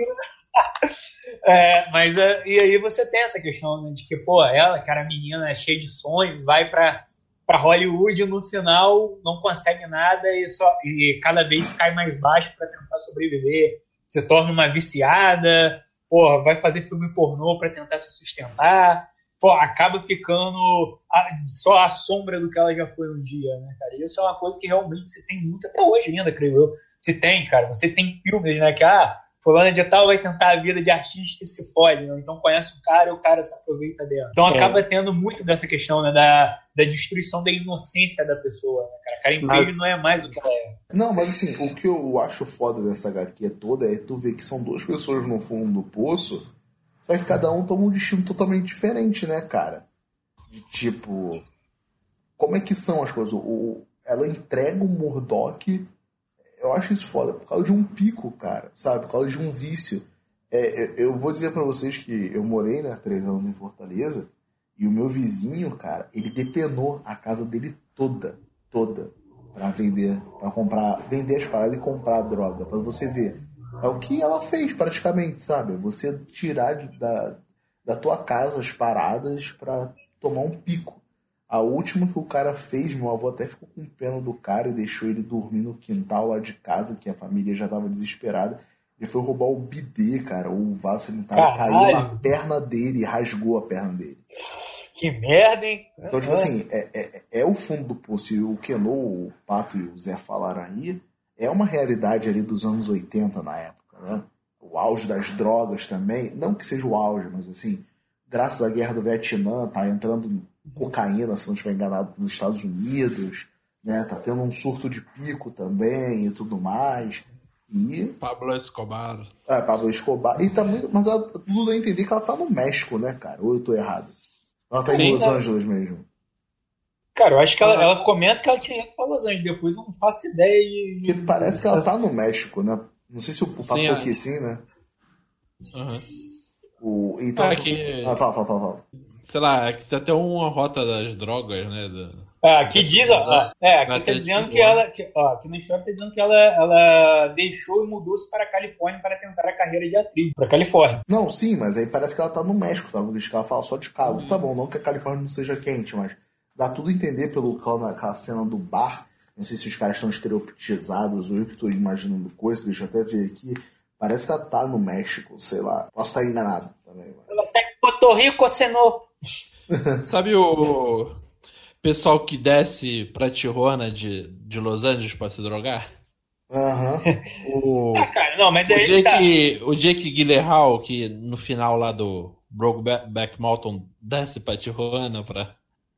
E aí você tem essa questão, né, de que, ela, que era menina cheia de sonhos, vai pra Hollywood e no final não consegue nada e cada vez cai mais baixo pra tentar sobreviver. Se torna uma viciada, vai fazer filme pornô pra tentar se sustentar, acaba ficando só a sombra do que ela já foi um dia, né, cara? E isso é uma coisa que realmente se tem muito até hoje ainda, creio eu. Se tem, cara, você tem filmes, né, que fulana de tal vai tentar a vida de artista e se fode, né? Então conhece um cara e o cara se aproveita dela. Então acaba tendo muito dessa questão, né, da destruição da inocência da pessoa, né, cara? Karen Page não é mais o que ela é. Não, mas assim, o que eu acho foda dessa HQ toda é tu ver que são duas pessoas no fundo do poço, só que cada um toma um destino totalmente diferente, né, cara? De tipo, como é que são as coisas? Ela entrega o Murdock... Eu acho isso foda, por causa de um pico, cara, sabe? Por causa de um vício. Eu vou dizer pra vocês que eu morei, né, 3 anos em Fortaleza, e o meu vizinho, cara, ele depenou a casa dele toda, pra vender, vender as paradas e comprar droga, pra você ver. É o que ela fez, praticamente, sabe? Você tirar da tua casa as paradas pra tomar um pico. A última que o cara fez, meu avô até ficou com pena do cara e deixou ele dormir no quintal lá de casa, que a família já tava desesperada. Ele foi roubar o bidê, cara. O vaso sanitário caiu na perna dele e rasgou a perna dele. Que merda, hein? Então, tipo assim, é o fundo do poço. E o Kenô, o Pato e o Zé falaram aí, é uma realidade ali dos anos 80 na época, né? O auge das drogas também. Não que seja o auge, mas assim, graças à guerra do Vietnã, tá entrando cocaína, se não estiver enganado, nos Estados Unidos, né? Tá tendo um surto de pico também e tudo mais. E... Pablo Escobar. Pablo Escobar. E tá muito... Mas tudo dá a entender que ela tá no México, né, cara? Ou eu tô errado? Ela tá em Los Angeles mesmo. Cara, eu acho que ela comenta que ela tinha ido pra Los Angeles. Depois eu não faço ideia. Porque parece que ela tá no México, né? Não sei se o Pato falou que sim, né? Então... Fala. Sei lá, aqui tem até uma rota das drogas, né? Aqui diz, aqui tá dizendo que ela. Aqui na história tá dizendo que ela deixou e mudou-se para a Califórnia para tentar a carreira de atriz. Pra Califórnia. Não, sim, mas aí parece que ela tá no México, tá? Porque ela fala só de Cabo. Tá bom, não que a Califórnia não seja quente, mas dá tudo a entender naquela cena do bar. Não sei se os caras estão estereotipizados ou eu que estou imaginando coisa, deixa eu até ver aqui. Parece que ela tá no México, sei lá. Posso sair enganado também. Mas... Ela tá em Porto Rico, Senô. Sabe o pessoal que desce pra Tijuana de Los Angeles pra se drogar? Cara, não, mas o Jake Gyllenhaal, que no final lá do Brokeback Mountain desce pra Tijuana pra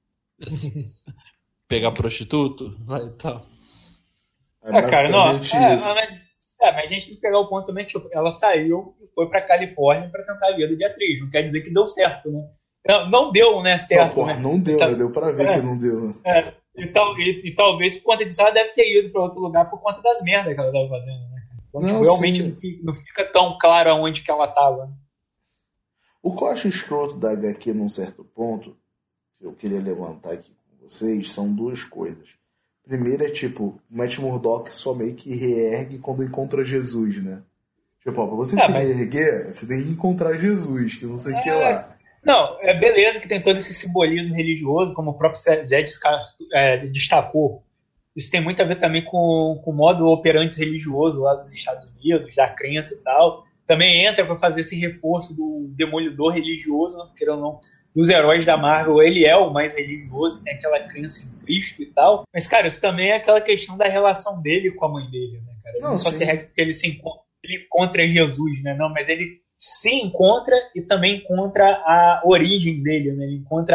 pegar prostituto lá e tal. Cara, não. Mas a gente tem que pegar o ponto também que tipo, ela saiu e foi pra Califórnia pra tentar a vida de atriz. Não quer dizer que deu certo, né? Não deu, né, certo. Não, porra, né? não deu, né? Deu pra ver que não deu. Né? E talvez por conta disso ela deve ter ido pra outro lugar por conta das merdas que ela tava fazendo, né? Então, tipo, realmente não fica tão claro aonde que ela tava. Né? O que eu acho escroto da HQ num certo ponto, que eu queria levantar aqui com vocês, são duas coisas. Primeiro é tipo, o Matt Murdock só meio que reergue quando encontra Jesus, né? Tipo, pra você se reerguer, você tem que encontrar Jesus, que não sei o que lá. Não, é beleza que tem todo esse simbolismo religioso, como o próprio Zé destacou. Isso tem muito a ver também com o modo operante religioso lá dos Estados Unidos, da crença e tal. Também entra para fazer esse reforço do demolidor religioso, querendo ou não, dos heróis da Marvel. Ele é o mais religioso, tem aquela crença em Cristo e tal. Mas, cara, isso também é aquela questão da relação dele com a mãe dele, né, cara? Não só se regra que ele encontra Jesus, né? Não, mas ele se encontra e também encontra a origem dele, né? Ele encontra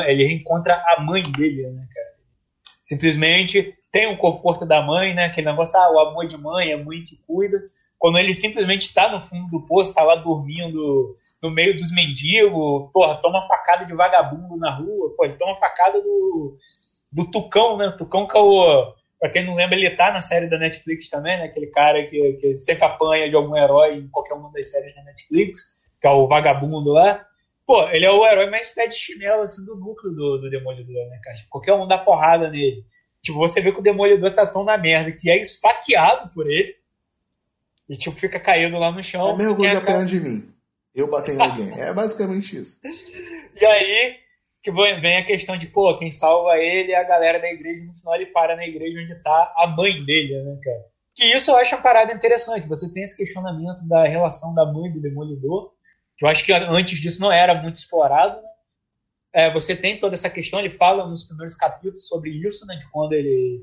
a mãe dele, né, cara? Simplesmente tem o conforto da mãe, né? Aquele negócio, o amor de mãe, é mãe que cuida. Quando ele simplesmente está no fundo do poço, está lá dormindo no meio dos mendigos, porra, toma facada de vagabundo na rua, ele toma facada do Tucão, né? O Tucão que é o... Pra quem não lembra, ele tá na série da Netflix também, né? Aquele cara que sempre apanha de algum herói em qualquer uma das séries da Netflix, que é o vagabundo lá. Pô, ele é o herói mais pé de chinelo, assim, do núcleo do Demolidor, né, cara? Qualquer um dá porrada nele. Tipo, você vê que o Demolidor tá tão na merda que é esfaqueado por ele e, tipo, fica caído lá no chão. É mesmo que apanhar de mim. Eu bater em alguém. É basicamente isso. E aí... que vem a questão de, quem salva ele é a galera da igreja, no final ele para na igreja onde tá a mãe dele, né, cara? Que isso eu acho uma parada interessante, você tem esse questionamento da relação da mãe do Demolidor, que eu acho que antes disso não era muito explorado, né? Você tem toda essa questão, ele fala nos primeiros capítulos sobre isso, né, de quando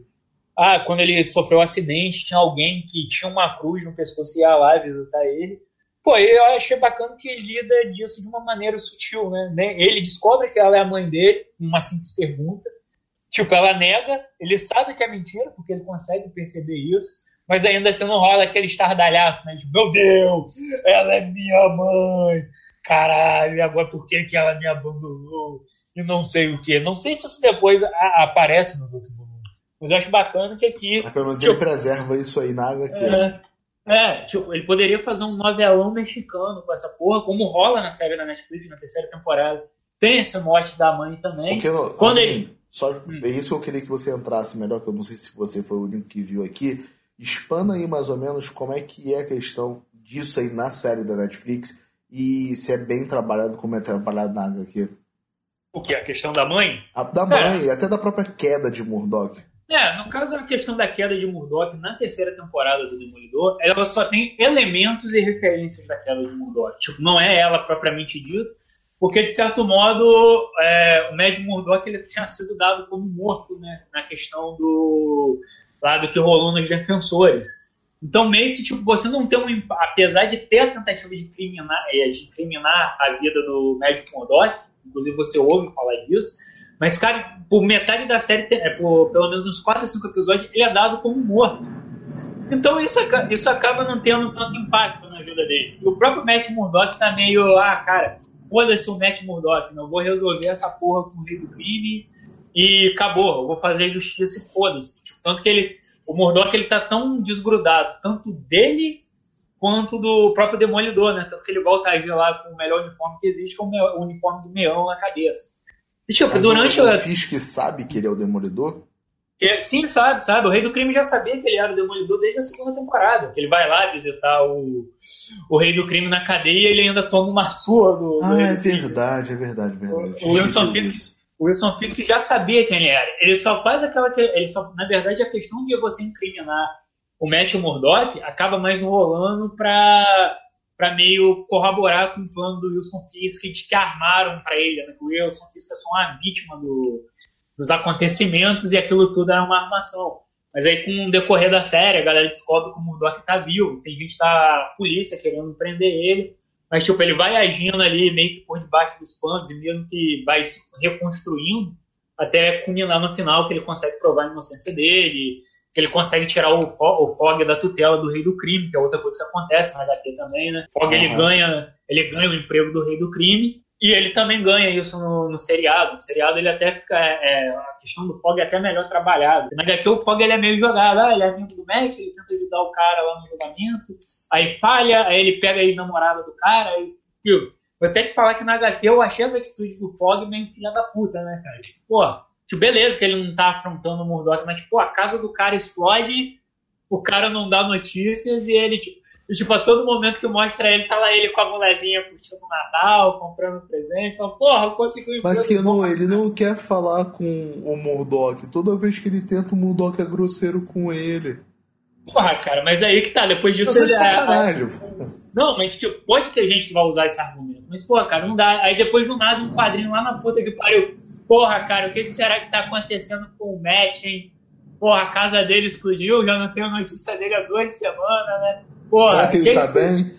ele sofreu um acidente, tinha alguém que tinha uma cruz no pescoço e ia lá visitar ele. Eu achei bacana que ele lida disso de uma maneira sutil, né? Ele descobre que ela é a mãe dele, uma simples pergunta. Tipo, ela nega, ele sabe que é mentira, porque ele consegue perceber isso, mas ainda assim não rola aquele estardalhaço, né? Tipo, meu Deus, ela é minha mãe, caralho, agora por que ela me abandonou? E não sei o quê. Não sei se isso depois aparece nos outros volumes, mas eu acho bacana que aqui... Mas pelo menos ele preserva isso aí na HQ. Ele poderia fazer um novelão mexicano com essa porra, como rola na série da Netflix, na terceira temporada. Tem esse mote da mãe também. É isso que eu queria que você entrasse melhor, que eu não sei se você foi o único que viu aqui. Expanda aí mais ou menos como é que é a questão disso aí na série da Netflix e se é bem trabalhado como é trabalhado na HQ. O que? A questão da mãe? Da mãe e até da própria queda de Murdock. No caso, a questão da queda de Murdock na terceira temporada do Demolidor, ela só tem elementos e referências da queda de Murdock. Tipo, não é ela propriamente dita, porque, de certo modo, o Matt Murdock ele tinha sido dado como morto, né, na questão do que rolou nos Defensores. Então, meio que, tipo, você não tem apesar de ter a tentativa de incriminar a vida do Matt Murdock, inclusive você ouve falar disso, Mas, cara, por metade da série, por pelo menos uns 4 ou 5 episódios, ele é dado como morto. Então isso acaba não tendo tanto impacto na vida dele. E o próprio Matt Murdock tá meio, cara, foda-se o Matt Murdock, eu vou resolver essa porra com o rei do crime e acabou, eu vou fazer justiça e foda-se. Tipo, tanto que o Murdock ele tá tão desgrudado, tanto dele quanto do próprio Demolidor, né? Tanto que ele volta a agir lá com o melhor uniforme que existe, com o uniforme do Meão na cabeça. E, tipo, mas durante o Fisk sabe que ele é o Demolidor? Sim, sabe. O Rei do Crime já sabia que ele era o Demolidor desde a segunda temporada. Que ele vai lá visitar o Rei do Crime na cadeia e ele ainda toma uma surra do é verdade. O Wilson Fisk já sabia quem ele era. Ele só faz na verdade, a questão de você incriminar o Matt Murdock acaba mais enrolando pra meio corroborar com o plano do Wilson Fisk de que armaram pra ele, né? Que o Wilson Fisk é só uma vítima dos acontecimentos e aquilo tudo era uma armação. Mas aí, com o decorrer da série, a galera descobre que o Murdock tá vivo, tem gente da polícia querendo prender ele, mas tipo, ele vai agindo ali meio que por debaixo dos panos e mesmo que vai se reconstruindo até culminar no final que ele consegue provar a inocência dele, que ele consegue tirar o Fogg da tutela do Rei do Crime, que é outra coisa que acontece na HQ também, né? Fogg, ele ganha o emprego do Rei do Crime, e ele também ganha isso no seriado. No seriado ele até fica... a questão do Fogg é até melhor trabalhada. Na HQ o Fogg ele é meio jogado. Ele é amigo do Matt, ele tenta ajudar o cara lá no julgamento. Aí falha, aí ele pega a ex-namorada do cara. Aí, vou até te falar que na HQ eu achei essa atitude do Fogg meio filha da puta, né, cara? Tipo, beleza que ele não tá afrontando o Murdock, mas tipo, a casa do cara explode, o cara não dá notícias e ele, tipo, a todo momento que mostra ele, tá lá ele com a mulherzinha curtindo o Natal, comprando presente, fala, porra, eu consegui... Mas que ele não quer falar com o Murdock. Toda vez que ele tenta, o Murdock é grosseiro com ele. Porra, cara, mas aí que tá, depois disso ele Não, mas tipo, pode ter gente que vai usar esse argumento, mas porra, cara, não dá. Aí depois do nada, um quadrinho lá na puta que pariu. Porra, cara, o que será que tá acontecendo com o Matt, hein? Porra, a casa dele explodiu, já não tenho notícia dele há 2 semanas, né? Porra, será que ele tá bem?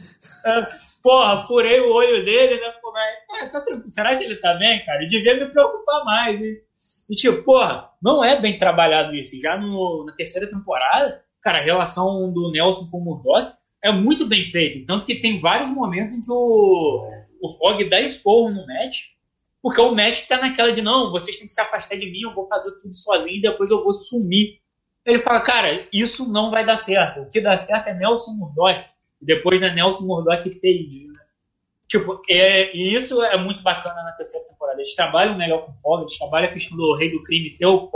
Porra, furei o olho dele, né? Porra, tá tranquilo. Será que ele tá bem, cara? Eu devia me preocupar mais, hein? E tipo, porra, não é bem trabalhado isso. Já na 3ª temporada, cara, a relação do Nelson com o Murdock é muito bem feita. Tanto que tem vários momentos em que o Fogg dá esporro no Matt, porque o Matt tá naquela de, não, vocês têm que se afastar de mim, eu vou fazer tudo sozinho e depois eu vou sumir. Ele fala, cara, isso não vai dar certo. O que dá certo é Nelson Murdock. E depois é Nelson Murdock Page. Né? Tipo, e isso é muito bacana na 3ª temporada. Eles trabalham melhor com o Fogg, eles trabalham a questão do Rei do Crime ter o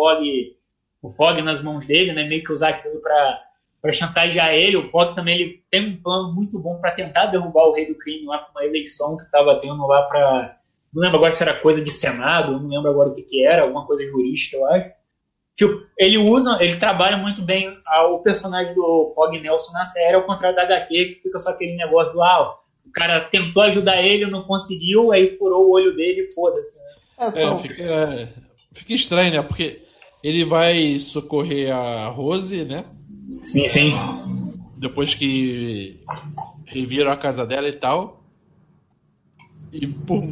Fogg nas mãos dele, né? Meio que usar aquilo pra chantagear ele. O Fogg também ele tem um plano muito bom pra tentar derrubar o Rei do Crime lá com uma eleição que tava tendo lá pra... Não lembro agora se era coisa de Senado, não lembro agora o que era, alguma coisa jurídica, eu acho. Tipo, ele trabalha muito bem o personagem do Fogg Nelson na série, ao contrário da HQ, que fica só aquele negócio do, o cara tentou ajudar ele, não conseguiu, aí furou o olho dele e foda-se. Né? Fica estranho, né? Porque ele vai socorrer a Rose, né? Sim, sim. Depois que reviram a casa dela e tal. E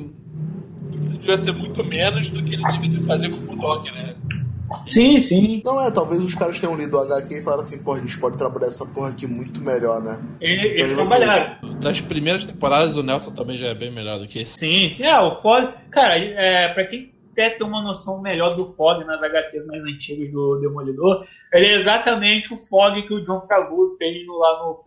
devia ser muito menos do que ele deveria fazer com o Murdock, né? Sim, sim. Não talvez os caras tenham lido o HQ e falaram assim, pô, a gente pode trabalhar essa porra aqui muito melhor, né? Eles trabalharam. Nas primeiras temporadas o Nelson também já é bem melhor do que esse. Sim, o Fogg, cara, pra quem quer ter uma noção melhor do Fogg nas HQs mais antigas do Demolidor, ele é exatamente o Fogg que o John Favreau fez lá no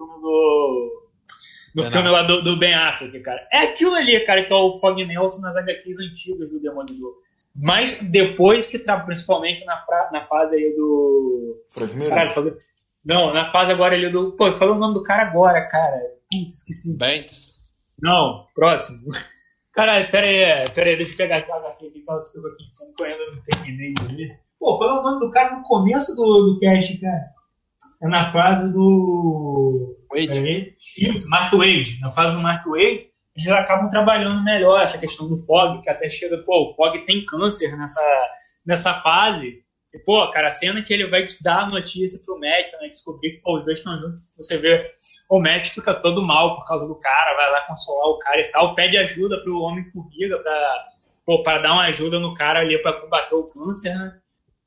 filme filme lá do Ben Affleck, cara. É aquilo ali, cara, que é o Fogg Nelson nas HQs antigas do Demolidor. Mas depois que principalmente na fase aí do... Frank Miller? Não, na fase agora ali do... Pô, eu falei o nome do cara agora, cara. Putz, esqueci. Banks? Não, próximo. Caralho, pera aí, deixa eu pegar aqui a HQ que eu escrevo aqui em cima que eu ainda não terminei de ler. Pô, falei o nome do cara no começo do cast, cara. É na fase do... Wade? Isso, Mark Wade. Na fase do Mark Wade, eles acabam trabalhando melhor essa questão do Fogg, que até chega, o Fogg tem câncer nessa fase. E, cara, a cena que ele vai dar a notícia pro Matt, né, descobrir que, os dois estão juntos, você vê, o Matt fica todo mal por causa do cara, vai lá consolar o cara e tal, pede ajuda pro Homem-Formiga pô, pra dar uma ajuda no cara ali pra combater o câncer, né?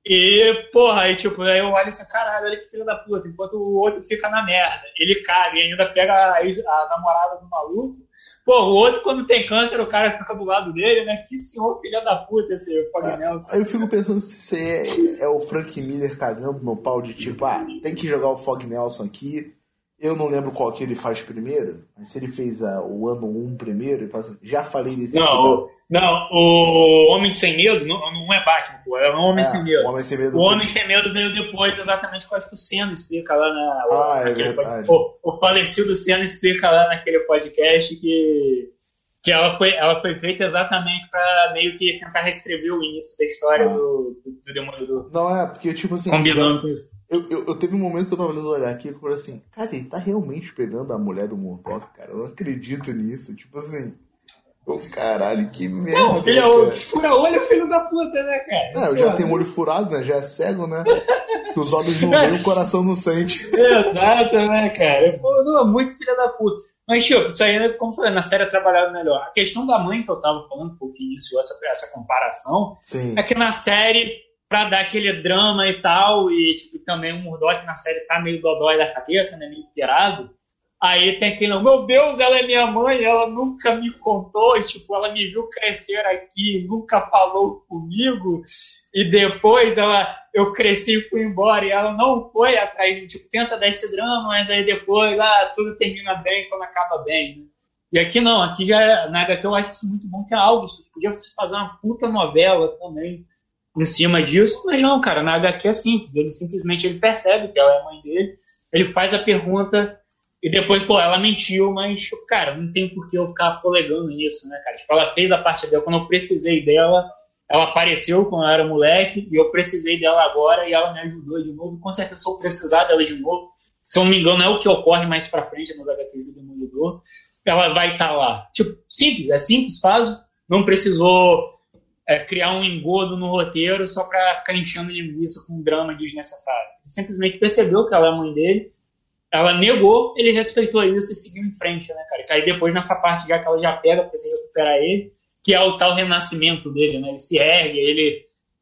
E, porra, aí tipo, aí eu olho assim, caralho, olha que filho da puta, enquanto o outro fica na merda. Ele caga e ainda pega a namorada do maluco. Pô, o outro, quando tem câncer, o cara fica do lado dele, né? Que senhor filho da puta esse Fog Nelson. Aí eu fico pensando se isso é o Frank Miller cagando no pau de tipo, tem que jogar o Fog Nelson aqui. Eu não lembro qual que ele faz primeiro, mas se ele fez o ano 1 primeiro, ele fala assim, já falei desse Não, o Homem Sem Medo não é Batman, pô, é o Homem Sem Medo. O Homem Sem Medo, Sem Medo veio depois, exatamente, que eu acho que o Senna explica lá é verdade. O falecido Senna explica lá naquele podcast que ela foi feita exatamente pra meio que tentar reescrever o início da história do Demolidor. Não, porque tipo assim... Combinando com isso. Eu teve um momento que eu tava olhando o HQ e eu falei assim, cara, ele tá realmente pegando a mulher do Murdoch, cara. Eu não acredito nisso. Tipo assim, caralho, que merda. Não, filho, fura-olho, filho da puta, né, cara? Não, já tem o olho furado, né? Já é cego, né? Os olhos não veem, o coração não sente. Exato, né, cara? Pô, não, muito filho da puta. Mas, tipo, isso aí, como foi na série, é trabalhado melhor. A questão da mãe que eu tava falando, um pouquinho iniciou essa comparação, sim, é que na série, pra dar aquele drama e tal, e tipo, também o Murdoch na série tá meio dodói da cabeça, né, meio pirado, aí tem aquele, meu Deus, ela é minha mãe, ela nunca me contou, tipo, ela me viu crescer aqui, nunca falou comigo, e depois eu cresci e fui embora, e ela não foi atrás, tipo, tenta dar esse drama, mas aí depois, tudo termina bem quando acaba bem, né? E aqui não, aqui já, na HQ eu acho isso muito bom, que é algo, isso podia se fazer uma puta novela também, em cima disso, mas não, cara, na HQ é simples, ele simplesmente percebe que ela é a mãe dele, ele faz a pergunta e depois, pô, ela mentiu, mas, cara, não tem por que eu ficar polegando nisso, né, cara, tipo, ela fez a parte dela, quando eu precisei dela, ela apareceu quando eu era moleque, e eu precisei dela agora, e ela me ajudou de novo, com certeza se eu precisar dela de novo, se eu não me engano é o que ocorre mais pra frente nas HQs do Demolidor, ela vai estar lá, tipo, simples, faz, não precisou criar um engodo no roteiro só pra ficar enchendo linguiça com um drama desnecessário. Ele simplesmente percebeu que ela é a mãe dele, ela negou, ele respeitou isso e seguiu em frente, né, cara? E aí depois nessa parte já que ela já pega pra se recuperar ele, que é o tal renascimento dele, né? Ele se ergue, ele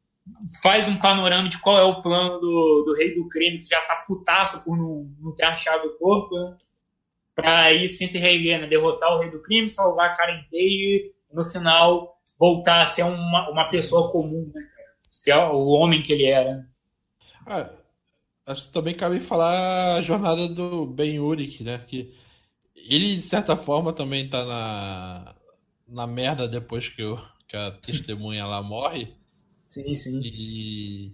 faz um panorama de qual é o plano do Rei do Crime, que já tá putaço por não ter achado o corpo, né? Pra aí sim se reerguer, né? Derrotar o Rei do Crime, salvar a Karen Page e no final voltar a ser uma pessoa comum, né, cara? Ser o homem que ele era. Acho que também cabe falar a jornada do Ben Urich, né? Que ele, de certa forma, também tá na merda depois que a testemunha lá morre. Sim. E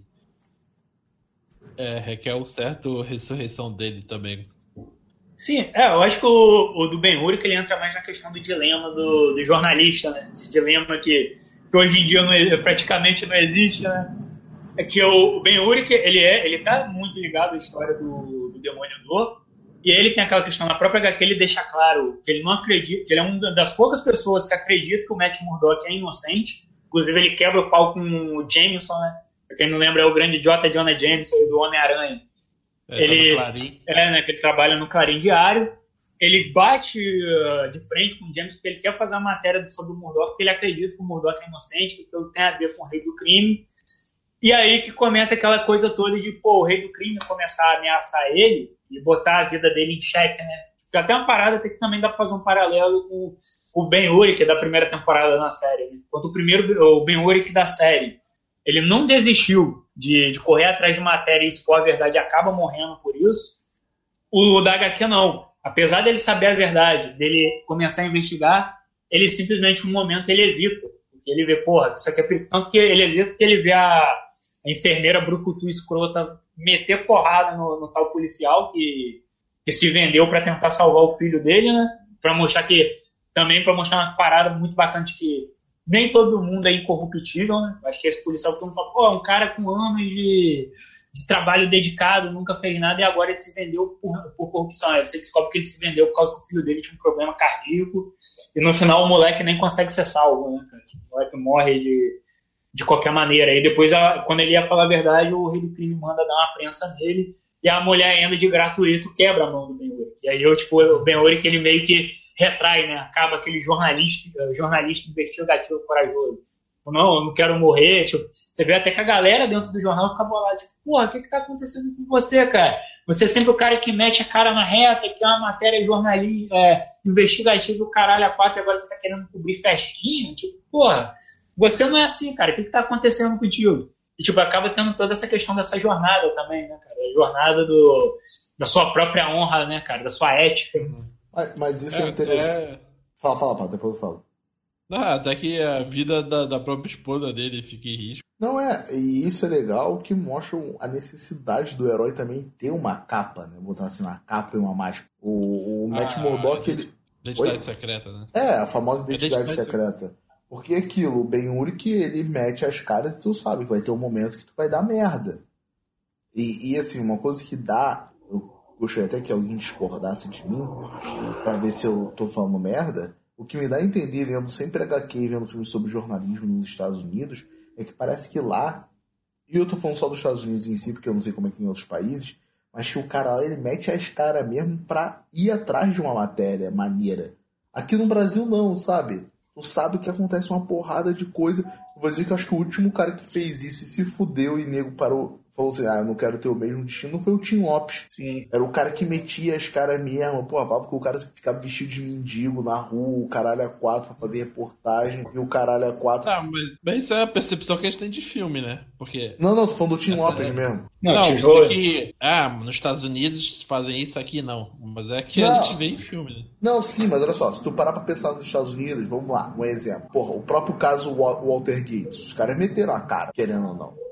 requer um certo ressurreição dele também. Sim, eu acho que o do Ben Urich ele entra mais na questão do dilema do jornalista, né? Esse dilema que hoje em dia praticamente não existe, né? É que o Ben Urich, ele tá muito ligado à história do Demolidor, e ele tem aquela questão, na própria HQ ele deixa claro que ele não acredita, que ele é uma das poucas pessoas que acredita que o Matt Murdock é inocente, inclusive ele quebra o pau com o Jameson, né? Pra quem não lembra, é o grande J. Jonah Jameson do Homem-Aranha. Ele, tá no Clarim. né, que ele trabalha no Clarim Diário. Ele bate de frente com o James porque ele quer fazer uma matéria sobre o Murdoch, porque ele acredita que o Murdoch é inocente, que tudo tem a ver com o Rei do Crime. E aí que começa aquela coisa toda de, o Rei do Crime começar a ameaçar ele e botar a vida dele em xeque, né? Porque até uma parada que também dá pra fazer um paralelo com o Ben Urich da primeira temporada na série. Né? Enquanto o Ben Urich da série, ele não desistiu de correr atrás de matéria e expor a verdade e acaba morrendo por isso, o da HQ não. Apesar dele saber a verdade, dele começar a investigar, ele simplesmente, num momento, ele hesita. Porque ele vê, isso aqui é... Tanto que ele hesita porque ele vê a enfermeira brucutu escrota meter porrada no tal policial que se vendeu para tentar salvar o filho dele, né? Para mostrar uma parada muito bacana de que nem todo mundo é incorruptível, né? Acho que esse policial que todo mundo fala, um cara com anos de trabalho dedicado, nunca fez nada e agora ele se vendeu por corrupção. Aí você descobre que ele se vendeu por causa que o filho dele tinha um problema cardíaco e no final o moleque nem consegue ser salvo, né, cara? O moleque morre de qualquer maneira. E depois, quando ele ia falar a verdade, o Rei do Crime manda dar uma prensa nele e a mulher ainda de gratuito quebra a mão do Ben Urich. E aí o Ben Urich, ele meio que retrai, né? Acaba aquele jornalista investigativo corajoso. não, eu não quero morrer. Tipo, você vê até que a galera dentro do jornal fica bolada. Tipo, porra, o que tá acontecendo com você, cara? Você é sempre o cara que mete a cara na reta, que é uma matéria jornalista, investigativa do caralho a 4 e agora você tá querendo cobrir festinha? Tipo, porra, você não é assim, cara. O que tá acontecendo contigo? E, tipo, acaba tendo toda essa questão dessa jornada também, né, cara? A jornada da sua própria honra, né, cara? Da sua ética. Mas isso é interessante. Fala, Pato, depois eu falo. Não, até que a vida da própria esposa dele fica em risco. Não e isso é legal que mostra a necessidade do herói também ter uma capa, né? Botar assim, uma capa e uma máscara. O Matt Murdock, ele... Identidade secreta, né? A famosa identidade secreta. Porque aquilo, o Ben-Urich, ele mete as caras e tu sabe que vai ter um momento que tu vai dar merda. E assim, uma coisa que dá... Eu gostaria até que alguém discordasse de mim, pra ver se eu tô falando merda. O que me dá a entender, vendo sempre HQ e vendo filmes sobre jornalismo nos Estados Unidos, é que parece que lá, e eu tô falando só dos Estados Unidos em si, porque eu não sei como é que em outros países, mas que o cara lá, ele mete as caras mesmo pra ir atrás de uma matéria maneira. Aqui no Brasil não, sabe? Tu sabe que acontece uma porrada de coisa. Eu vou dizer que eu acho que o último cara que fez isso e se fudeu e nego parou... Falou assim, eu não quero ter o mesmo destino, foi o Tim Lopes. Sim. Era o cara que metia as caras mesmo. Pô, porque o cara ficava vestido de mendigo na rua, o caralho a 4 pra fazer reportagem, e o caralho a 4... Mas isso é a percepção que a gente tem de filme, né? Porque... Não, tô falando do Tim Lopes mesmo. Não, que... nos Estados Unidos fazem isso, aqui não. Mas é que a gente vê em filme, né? Não, sim, mas olha só, se tu parar pra pensar nos Estados Unidos, vamos lá, um exemplo. Porra, o próprio caso Walter Gates, os caras meteram a cara, querendo ou não.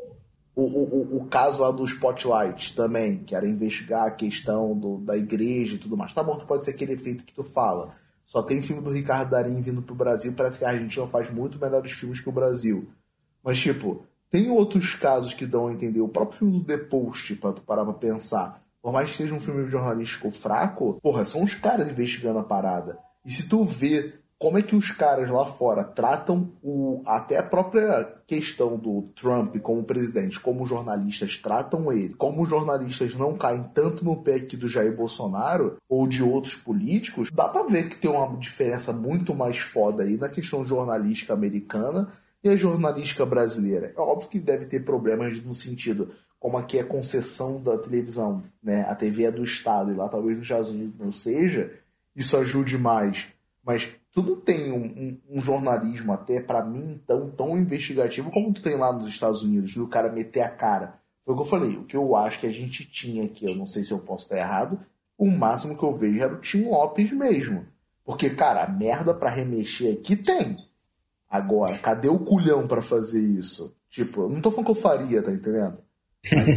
O caso lá do Spotlight também, que era investigar a questão da igreja e tudo mais. Tá bom, que pode ser aquele efeito que tu fala. Só tem filme do Ricardo Darín vindo pro Brasil, parece que a Argentina faz muito melhores filmes que o Brasil. Mas, tipo, tem outros casos que dão a entender. O próprio filme do The Post, pra tu parar pra pensar, por mais que seja um filme jornalístico fraco, porra, são os caras investigando a parada. E se tu vê como é que os caras lá fora tratam até a própria questão do Trump como presidente, como os jornalistas tratam ele, como os jornalistas não caem tanto no pé aqui do Jair Bolsonaro ou de outros políticos, dá pra ver que tem uma diferença muito mais foda aí na questão jornalística americana e a jornalística brasileira. É óbvio que deve ter problemas no sentido, como aqui é concessão da televisão, né? A TV é do Estado e lá talvez nos Estados Unidos não seja, isso ajude mais. Mas tudo tem um jornalismo até, pra mim, tão investigativo como tu tem lá nos Estados Unidos, do cara meter a cara. Foi o que eu falei, o que eu acho que a gente tinha aqui, eu não sei se eu posso estar errado, o máximo que eu vejo era o Tim Lopes mesmo. Porque, cara, a merda pra remexer aqui tem. Agora, cadê o culhão pra fazer isso? Tipo, eu não tô falando que eu faria, tá entendendo? Mas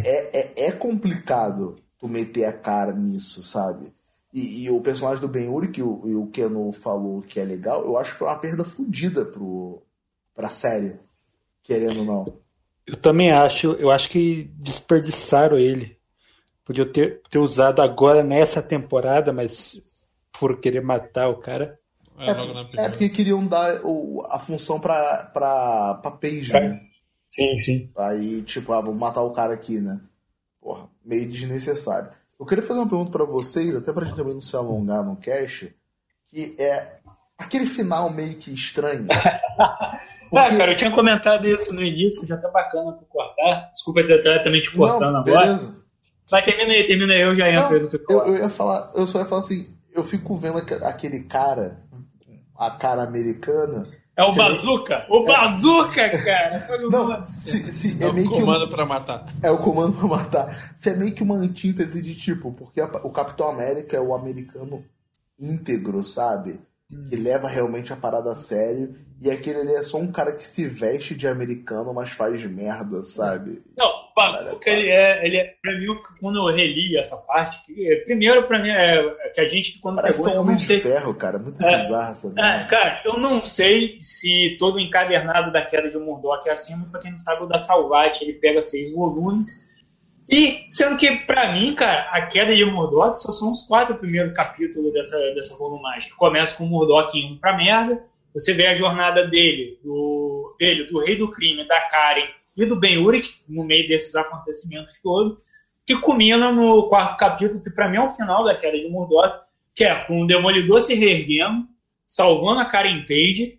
é complicado tu meter a cara nisso, sabe? E o personagem do Ben-Urich, que o Keno falou que é legal, eu acho que foi uma perda fodida pra série, querendo ou não. Eu também acho, eu acho que desperdiçaram ele. Podia ter usado agora nessa temporada, mas por querer matar o cara. Porque queriam dar a função pra Paige, né? Sim. Aí, tipo, vamos matar o cara aqui, né? Porra, meio desnecessário. Eu queria fazer uma pergunta pra vocês, até pra gente também não se alongar no cast, que é aquele final meio que estranho. Porque... cara, eu tinha comentado isso no início, já tá bacana pra cortar. Desculpa até também te cortando agora. Beleza. Mas termina aí, eu já entro aí no teu eu só ia falar assim, eu fico vendo aquele cara, a cara americana. É o Bazooka! O Bazooka, cara! Não, é meio o comando pra matar. É o comando pra matar. Se é meio que uma antítese de tipo, porque o Capitão América é o americano íntegro, sabe? Que leva realmente a parada a sério. E aquele ali é só um cara que se veste de americano, mas faz merda, sabe? Não, Bazooka, ele é. Pra mim, quando eu reli essa parte, primeiro pra mim é que a gente, quando parece pegou. Um homem de ferro, cara. Muito bizarro essa merda. Cara, eu não sei se todo o encadernado da queda de Murdock é assim, mas pra quem não sabe, o da Salvati, ele pega 6 volumes. E, sendo que, pra mim, cara, a queda de Murdock só são os 4 primeiros capítulos dessa volumagem. Começa com o Murdock indo pra merda. Você vê a jornada dele, do Rei do Crime, da Karen e do Ben-Urich, no meio desses acontecimentos todos, que culmina no 4º capítulo, que pra mim é o final da queda de Murdock, que é com o Demolidor se reerguendo, salvando a Karen Page,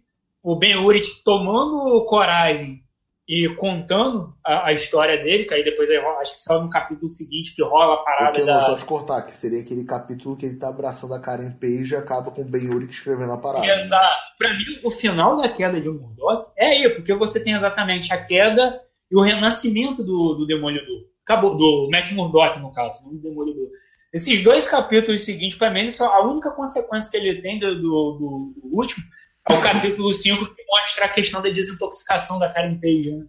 o Ben-Hur tomando coragem e contando a história dele, que aí depois acho que só no capítulo seguinte que rola a parada eu não só te cortar, que seria aquele capítulo que ele tá abraçando a Karen Page e acaba com o Ben-Hur escrevendo a parada. Exato. Pra mim, o final da queda de Murdoch é aí, porque você tem exatamente a queda e o renascimento do Demolidor. Acabou, do Matt Murdock, no caso, não do Demolidor. Esses 2 capítulos seguintes, pra mim, só a única consequência que ele tem do último é o capítulo 5, que mostra a questão da desintoxicação da Karen Page, né?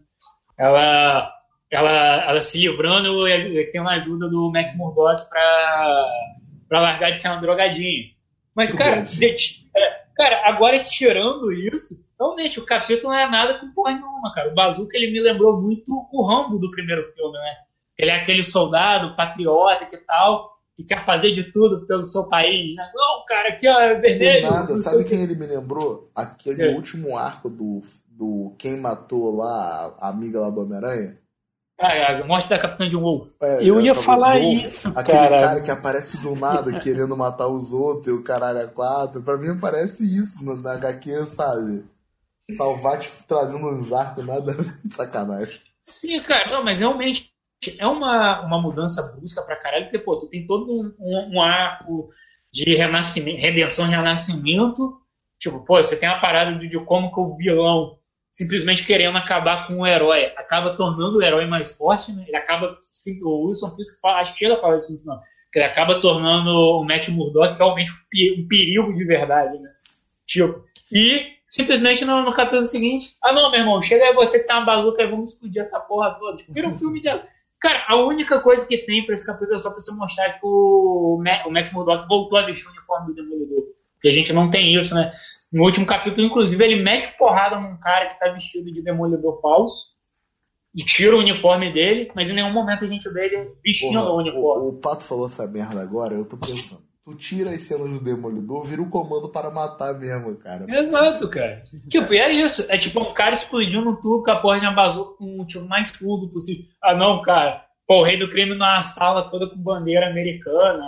Ela se livrando e tem uma ajuda do Matt Murdock pra largar de ser uma drogadinha. Mas, cara, agora tirando isso, realmente o capítulo não é nada com porra nenhuma, cara. O Bazooka, ele me lembrou muito o Rambo do primeiro filme, né? Ele é aquele soldado patriota e tal, que quer fazer de tudo pelo seu país, né? Não, cara, aqui é vermelho. Nada, sabe quem ele me lembrou? Aquele último arco do quem matou lá a amiga lá do Homem-Aranha. A morte da Capitã de Wolf. Eu ia falar isso, aquele cara que aparece do nada querendo matar os outros e o caralho é 4. Pra mim parece isso na HQ, sabe? Salvati trazendo uns arcos, nada de sacanagem. Sim, cara, não, mas realmente é uma mudança brusca pra caralho, porque, pô, tu tem todo um arco de renascimento, redenção e renascimento. Tipo, pô, você tem uma parada de como que o vilão, simplesmente querendo acabar com o herói, acaba tornando o herói mais forte, né? Ele acaba, o Wilson Fisk, acho que chega a falar isso, não, que ele acaba tornando o Matt Murdock realmente um perigo de verdade, né? Tipo, e simplesmente no capítulo seguinte, não, meu irmão, chega aí você que tá uma bazuca e vamos explodir essa porra toda. Tipo, vira um filme de... Cara, a única coisa que tem pra esse capítulo é só pra você mostrar que o Matt Murdock voltou a vestir o uniforme do Demolidor. Porque a gente não tem isso, né? No último capítulo, inclusive, ele mete porrada num cara que tá vestido de Demolidor falso e tira o uniforme dele, mas em nenhum momento a gente vê ele vestindo o uniforme. O Pato falou essa merda agora, eu tô pensando. Tu tira as cenas do Demolidor, vira um comando para matar mesmo, cara. Exato, cara. Tipo, e é isso. É tipo um cara explodindo um tubo com a porra de uma bazuca com o tiro mais tudo possível. Não, cara. Pô, o rei do crime numa sala toda com bandeira americana.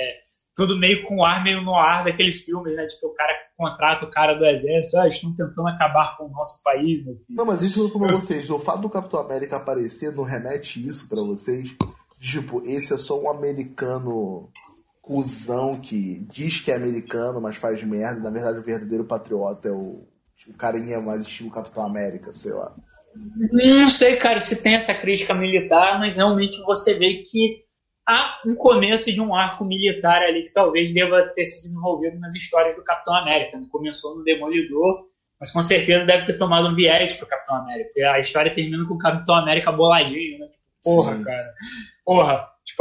Tudo meio com ar, meio no ar daqueles filmes, né? Tipo, o cara contrata o cara do exército. Estão tentando acabar com o nosso país, meu filho. Não, mas isso eu falo pra vocês. O fato do Capitão América aparecer não remete isso pra vocês? Tipo, esse é só um americano... cuzão que diz que é americano, mas faz merda. Na verdade, o verdadeiro patriota é o carinha mais estilo Capitão América, sei lá. Não sei, cara, se tem essa crítica militar, mas realmente você vê que há um começo de um arco militar ali que talvez deva ter se desenvolvido nas histórias do Capitão América. Começou no Demolidor, mas com certeza deve ter tomado um viés pro Capitão América. Porque a história termina com o Capitão América boladinho, né? Tipo, porra, sim, cara. Porra. Tipo,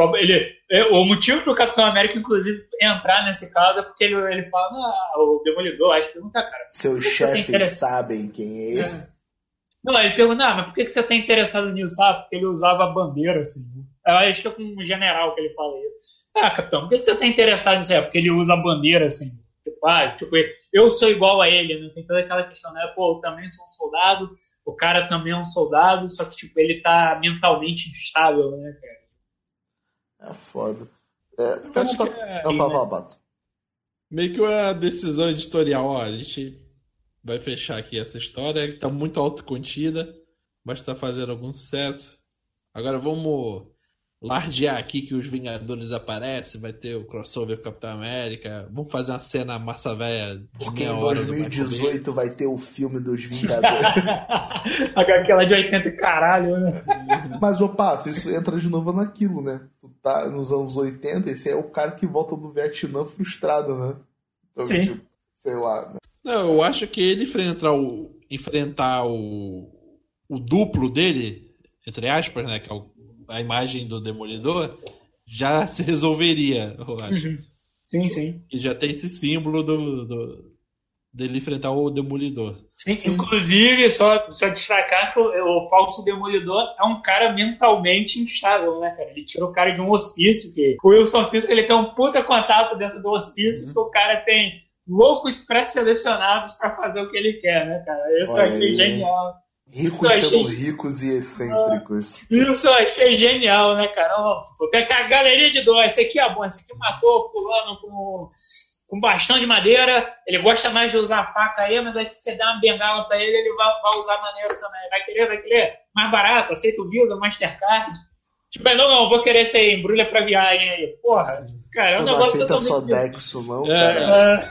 o motivo pro Capitão América, inclusive, entrar nesse caso é porque ele fala, o Demolidor, acho que pergunta, cara. Seus chefes sabem quem é. Não, ele pergunta, mas por que você tá interessado nisso? Porque ele usava a bandeira, assim. Eu acho que é com um general que ele fala isso. Capitão, por que você tá interessado nisso? Porque ele usa a bandeira, assim. Tipo, eu sou igual a ele, né? Tem toda aquela questão, né? Pô, eu também sou um soldado, o cara também é um soldado, só que, tipo, ele tá mentalmente instável, né, cara? É foda. Eu falo, Pato. Meio que uma decisão editorial, a gente vai fechar aqui essa história, que tá muito autocontida, mas tá fazendo algum sucesso. Agora vamos lardear aqui que os Vingadores aparecem, vai ter o crossover com o Capitão América, vamos fazer uma cena massa velha de porque meia em hora 2018 vai ter o filme dos Vingadores. Aquela de 80 caralho, né? Mas, ô Pato, isso entra de novo naquilo, né? Tu tá nos anos 80, esse é o cara que volta do Vietnã frustrado, né? Então, sim. Tipo, sei lá. Né? Não, eu acho que ele enfrentar o duplo dele, entre aspas, né? Que é a imagem do Demolidor, já se resolveria, eu acho. Uhum. Sim, sim. E já tem esse símbolo dele enfrentar o Demolidor. Sim. Inclusive, só destacar que o falso Demolidor é um cara mentalmente instável, né, cara? Ele tira o cara de um hospício, que o Wilson Fisk, ele tem um puta contato dentro do hospício, que o cara tem loucos pré-selecionados pra fazer o que ele quer, né, cara? Isso eu achei genial. Ricos sendo ricos e excêntricos. Isso eu achei genial, né, cara? Tem aquela galeria de dois. Esse aqui é bom, esse aqui matou fulano com bastão de madeira. Ele gosta mais de usar a faca aí, mas acho que se você der uma bengala pra ele vai usar maneiro também. Vai querer? Mais barato, aceita o Visa, Mastercard. Tipo, não, vou querer esse aí, embrulha pra viagem aí. Porra, cara, é um não negócio aceita só totalmente... Dexo, não, cara.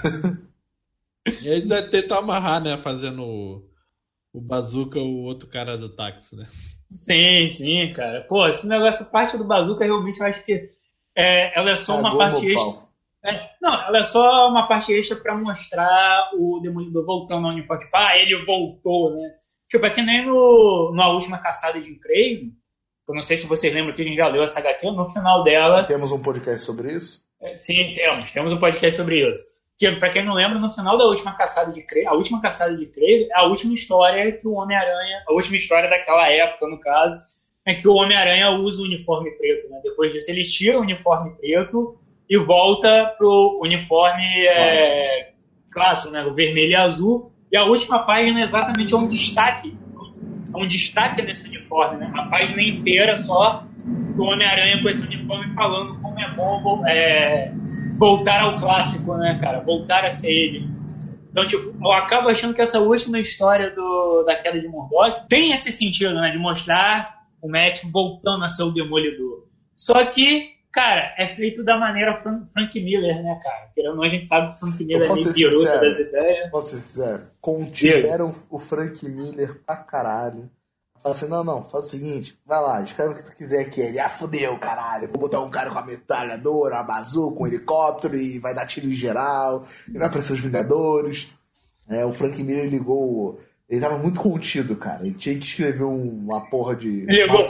E ainda tenta amarrar, né? Fazendo o Bazooka, o outro cara do táxi, né? Sim, cara. Pô, esse negócio, a parte do Bazooka, realmente eu acho que ela é só uma parte extra. Não, ela é só uma parte extra pra mostrar o Demolidor voltando ao uniforme. Tipo, ele voltou, né? Tipo, é que nem na última caçada de Kraven. Eu não sei se vocês lembram que a gente já leu essa HQ. No final dela... Temos um podcast sobre isso? Sim, temos um podcast sobre isso. Que, pra quem não lembra, no final da última caçada de Kraven, a última caçada de Kraven é a última história que o Homem-Aranha... A última história daquela época, no caso, é que o Homem-Aranha usa o uniforme preto, né? Depois disso, ele tira o uniforme preto e volta pro uniforme clássico, né? O vermelho e azul. E a última página exatamente é um destaque. É um destaque nesse uniforme, né? A página inteira só do Homem-Aranha com esse uniforme falando como é bom voltar ao clássico, né, cara? Voltar a ser ele. Então, tipo, eu acabo achando que essa última história da queda de Murdock tem esse sentido, né? De mostrar o Matt voltando a ser o Demolidor. Só que, cara, é feito da maneira Frank Miller, né, cara? Querendo ou não, a gente sabe que o Frank Miller é meio piruta das ideias. Posso ser sincero? Contiveram o Frank Miller pra caralho. Fala assim, não, faz o seguinte, vai lá, escreve o que tu quiser aqui. Ele, fudeu, caralho, vou botar um cara com a metralhadora, uma bazuca, um helicóptero e vai dar tiro em geral, e vai aparecer os Vingadores. O Frank Miller ligou, ele tava muito contido, cara, ele tinha que escrever uma porra de...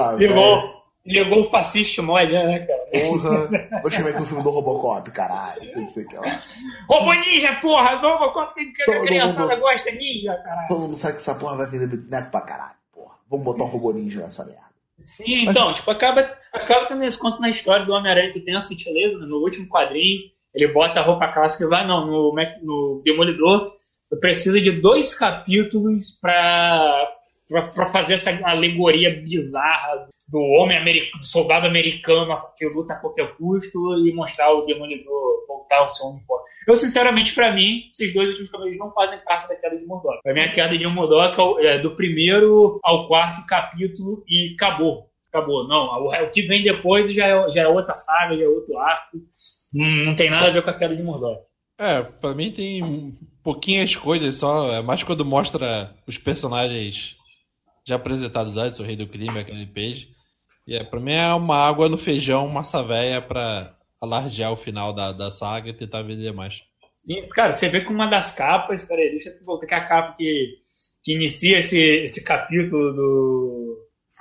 Ligou o fascista mod, né, cara? Porra, vou escrever aqui o filme do Robocop, caralho, não sei o que lá. Robô Ninja, porra, do Robocop tem que a criançada gosta ninja, caralho. Todo mundo sabe que essa porra vai vender boneco pra caralho. Vamos botar um robô ninja nessa merda. Sim, então, tipo, acaba tendo esse conto na história do Homem-Aranha que tem a sutileza, né? No último quadrinho, ele bota a roupa clássica e vai, no Demolidor, precisa de 2 capítulos pra fazer essa alegoria bizarra do homem americano, do soldado americano que luta a qualquer custo e mostrar o Demolidor voltar ao seu uniforme. Eu, sinceramente, pra mim, esses 2 últimos capítulos não fazem parte da queda de Murdock. Pra mim, a queda de Murdock é do 1º ao 4º capítulo e acabou. Não, o que vem depois já é outra saga, já é outro arco. Não tem nada a ver com a queda de Murdock. Pra mim tem pouquinhas coisas só. É mais quando mostra os personagens já apresentados antes, o Rei do Crime, aquele Page. E pra mim é uma água no feijão, massa véia pra alardear o final da saga e tentar vender mais. Sim, cara, você vê que uma das capas, peraí, deixa eu voltar, que é a capa que inicia esse capítulo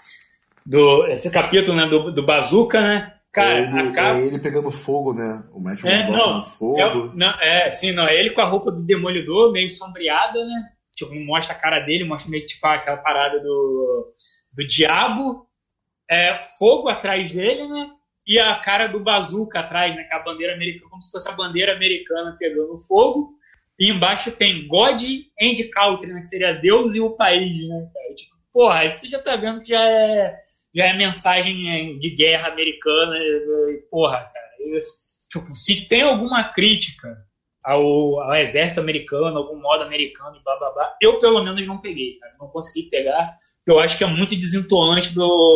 esse capítulo, né, do Bazooka, né? Cara, a capa... É ele pegando fogo, né? O Matt pegando fogo. Ele com a roupa do Demolidor, meio sombreada, né? Tipo, não mostra a cara dele, mostra meio que tipo aquela parada do diabo, fogo atrás dele, né? E a cara do Bazooka atrás, né? Com a bandeira americana, como se fosse a bandeira americana pegando fogo. E embaixo tem God and Country, né? Que seria Deus e o país, né? Tipo, porra, aí você já tá vendo que já é mensagem de guerra americana. Porra, cara. Tipo, se tem alguma crítica ao exército americano, algum modo americano e blá blá blá, eu pelo menos não peguei, cara. Não consegui pegar, porque eu acho que é muito desentoante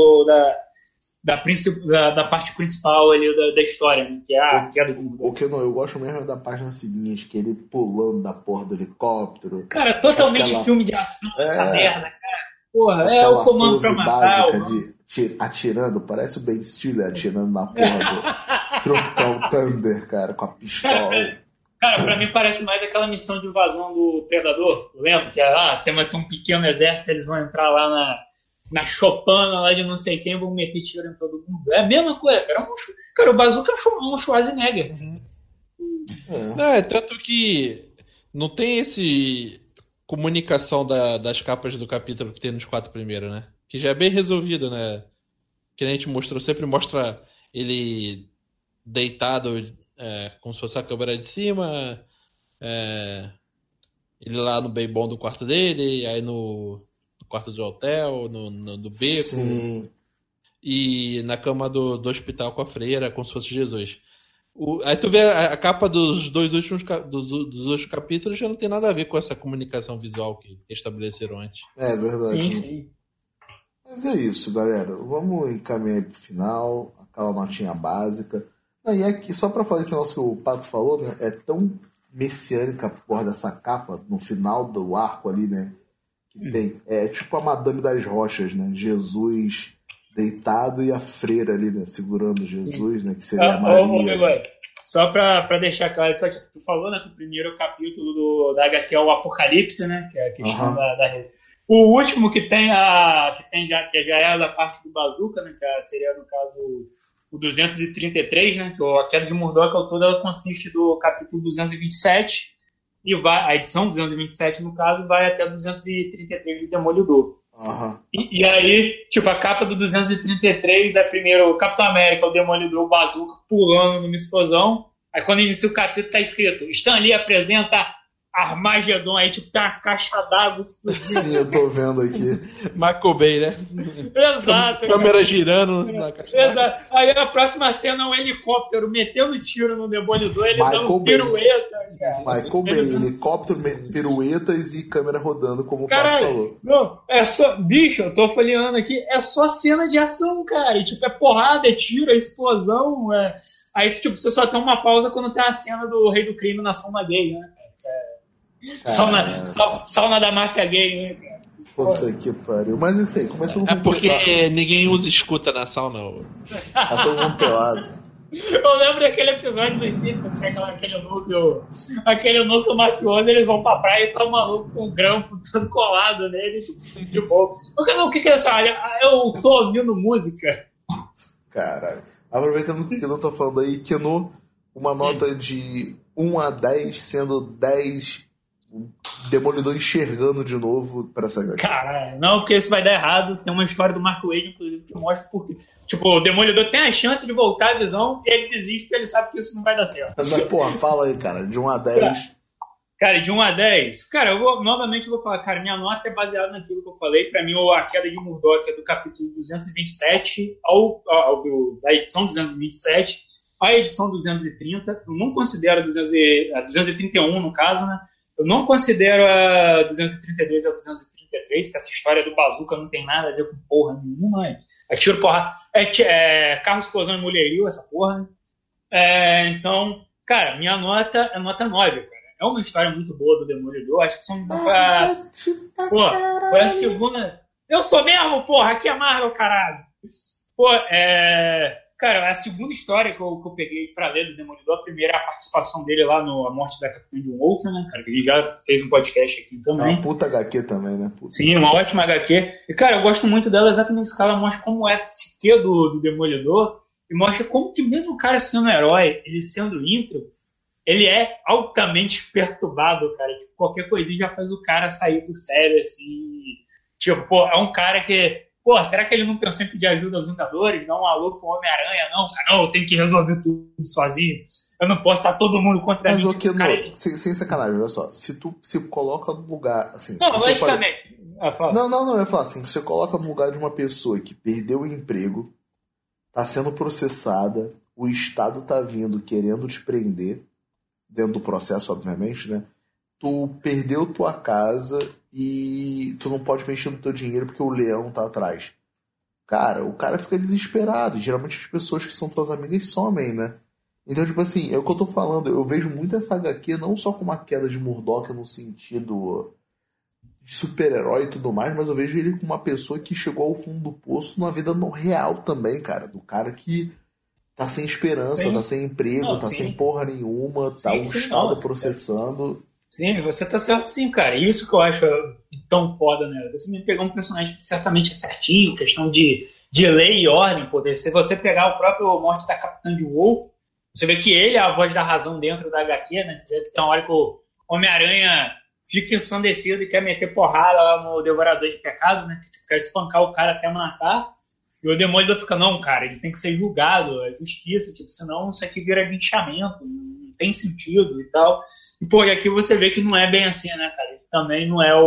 da parte principal ali da história, né? Que é a queda do mundo. O que eu gosto mesmo é da página seguinte, que ele pulando da porra do helicóptero. Cara, totalmente filme de ação, essa merda, cara. Porra, é o comando pra matar. Atirando, parece o Ben Stiller atirando na porra do Tropical Thunder, cara, com a pistola. Cara, pra mim parece mais aquela missão de invasão do Predador, tu lembra? Que temos aqui um pequeno exército, eles vão entrar lá na chopana lá de não sei quem, vão meter tiro em todo mundo. É a mesma coisa, cara. Cara, o Bazooka é um Schwarzenegger. Tanto que não tem esse comunicação das capas do capítulo que tem nos 4 primeiros, né? Que já é bem resolvido, né? Que a gente sempre mostra ele deitado, como se fosse a câmera de cima, ele lá no bem bom do quarto dele, aí no quarto do hotel, no beco. Sim. E na cama do hospital com a freira, como se fosse Jesus. Aí tu vê a capa dos dois últimos dos últimos capítulos já não tem nada a ver com essa comunicação visual que estabeleceram antes. É verdade. Sim. Mas é isso, galera. Vamos encaminhar pro final, aquela notinha básica. E aqui, só pra falar esse negócio que o Pato falou, né? É tão messiânica a porra dessa capa no final do arco ali, né? Que tem. É tipo a Madame das Rochas, né? Jesus deitado e a freira ali, né? Segurando Jesus, né? Que seria a Maria. Só pra deixar claro que tu falou, né? Que o primeiro capítulo da HQ é o Apocalipse, né? Que é a questão da... O último que já é da parte do Bazooka, né? Que seria, no caso, o 233, né? Que a Queda de Murdoch ao todo ela consiste do capítulo 227 e a edição 227, no caso, vai até 233 do Demolidor. E aí, tipo, a capa do 233 é primeiro o Capitão América, o Demolidor, o Bazooka pulando numa explosão. Aí quando inicia o capítulo tá escrito: Stan Lee apresenta Armagedon, aí tipo tem uma caixa d'água explodindo. Sim, eu tô vendo aqui. Michael Bay, né? Exato. Câmera girando na caixa d'água. Exato. Aí a próxima cena é um helicóptero metendo tiro no Demolidor, ele dando um pirueta, cara. Michael Bay, helicóptero, piruetas e câmera rodando, como o Pato falou. Não, é só... Bicho, eu tô folheando aqui, é só cena de ação, cara. E, tipo, é porrada, é tiro, é explosão, Aí, tipo, você só tem uma pausa quando tem a cena do Rei do Crime na sauna gay, né? Sauna da marca gay, né, cara? Puta que pariu. Mas isso aí, começando com porque ninguém usa escuta na sauna. Tá todo mundo pelado. Eu lembro daquele episódio dos Simpsons, que é aquele núcleo mafioso, eles vão pra praia e tá um maluco com um grampo todo colado nele, de boa. O que é isso? Olha, eu tô ouvindo música. Caralho. Aproveitando que eu tô falando aí, Keno, uma nota de 1 a 10, sendo 10 o Demolidor enxergando de novo pra essa galera. Caralho, não, porque isso vai dar errado. Tem uma história do Mark Waid, inclusive, que mostra porque, tipo, o Demolidor tem a chance de voltar a visão e ele desiste porque ele sabe que isso não vai dar certo. Mas, porra, fala aí, cara, de 1 a 10. Cara, de 1 a 10, cara, novamente vou falar, cara, minha nota é baseada naquilo que eu falei. Pra mim, a Queda de Murdoch é do capítulo 227 da edição 227 à edição 230. Eu não considero a 231, no caso, né? Eu não considero a 232 e a 233, que essa história do Bazooka não tem nada a ver com porra nenhuma. É tiro, porra. Carro, explosão e mulherio, essa porra. Né? Então, cara, minha nota é nota 9, cara. É uma história muito boa do Demolidor. Acho que são. Foi a segunda. Eu sou mesmo, porra, aqui é Marvel, caralho. Cara, a segunda história que eu peguei pra ler do Demolidor, a primeira é a participação dele lá no A Morte da Capitã John Wolfe, né, cara? Que a gente já fez um podcast aqui também. Uma puta HQ também, né? Puta. Sim, uma ótima HQ. E, cara, eu gosto muito dela exatamente porque ela mostra como é a psique do Demolidor e mostra como que mesmo o cara sendo herói, ele sendo íntegro, ele é altamente perturbado, cara. Tipo, qualquer coisinha já faz o cara sair do sério, assim. Tipo, pô, é um cara que... Pô, será que ele não pensou em pedir ajuda aos Vingadores? Não, um alô pro Homem-Aranha, não. Não, eu tenho que resolver tudo sozinho. Eu não posso estar todo mundo contra mim. Mas, cara... sem sacanagem, olha só. Se tu se coloca no lugar, assim... Não, logicamente. Não, eu ia falar assim, que você coloca no lugar de uma pessoa que perdeu o emprego, tá sendo processada, o Estado tá vindo querendo te prender, dentro do processo, obviamente, né? Tu perdeu tua casa e tu não pode mexer no teu dinheiro porque o leão tá atrás. Cara, o cara fica desesperado. E geralmente as pessoas que são tuas amigas somem, né? Então, tipo assim, é o que eu tô falando. Eu vejo muito essa HQ não só como uma queda de Murdoch no sentido de super-herói e tudo mais, mas eu vejo ele como uma pessoa que chegou ao fundo do poço na vida no real também, cara. Do cara que tá sem esperança, sim, tá sem emprego, não, tá sim, sem porra nenhuma, tá o Estado processando. Sim, você tá certo sim, cara. Isso que eu acho tão foda, né? Você me pegou um personagem que certamente é certinho, questão de lei e ordem, poder. Se você pegar o próprio Morte da Capitã de Wolf, você vê que ele é a voz da razão dentro da HQ, né? Você vê que tem uma hora que o Homem-Aranha fica ensandecido e quer meter porrada lá no Devorador de Pecado, né? Que quer espancar o cara até matar. E o Demolidor fica, não, cara, ele tem que ser julgado, é justiça, tipo, senão isso aqui vira linchamento, não tem sentido e tal. E, pô, e aqui você vê que não é bem assim, né, cara? Ele também não é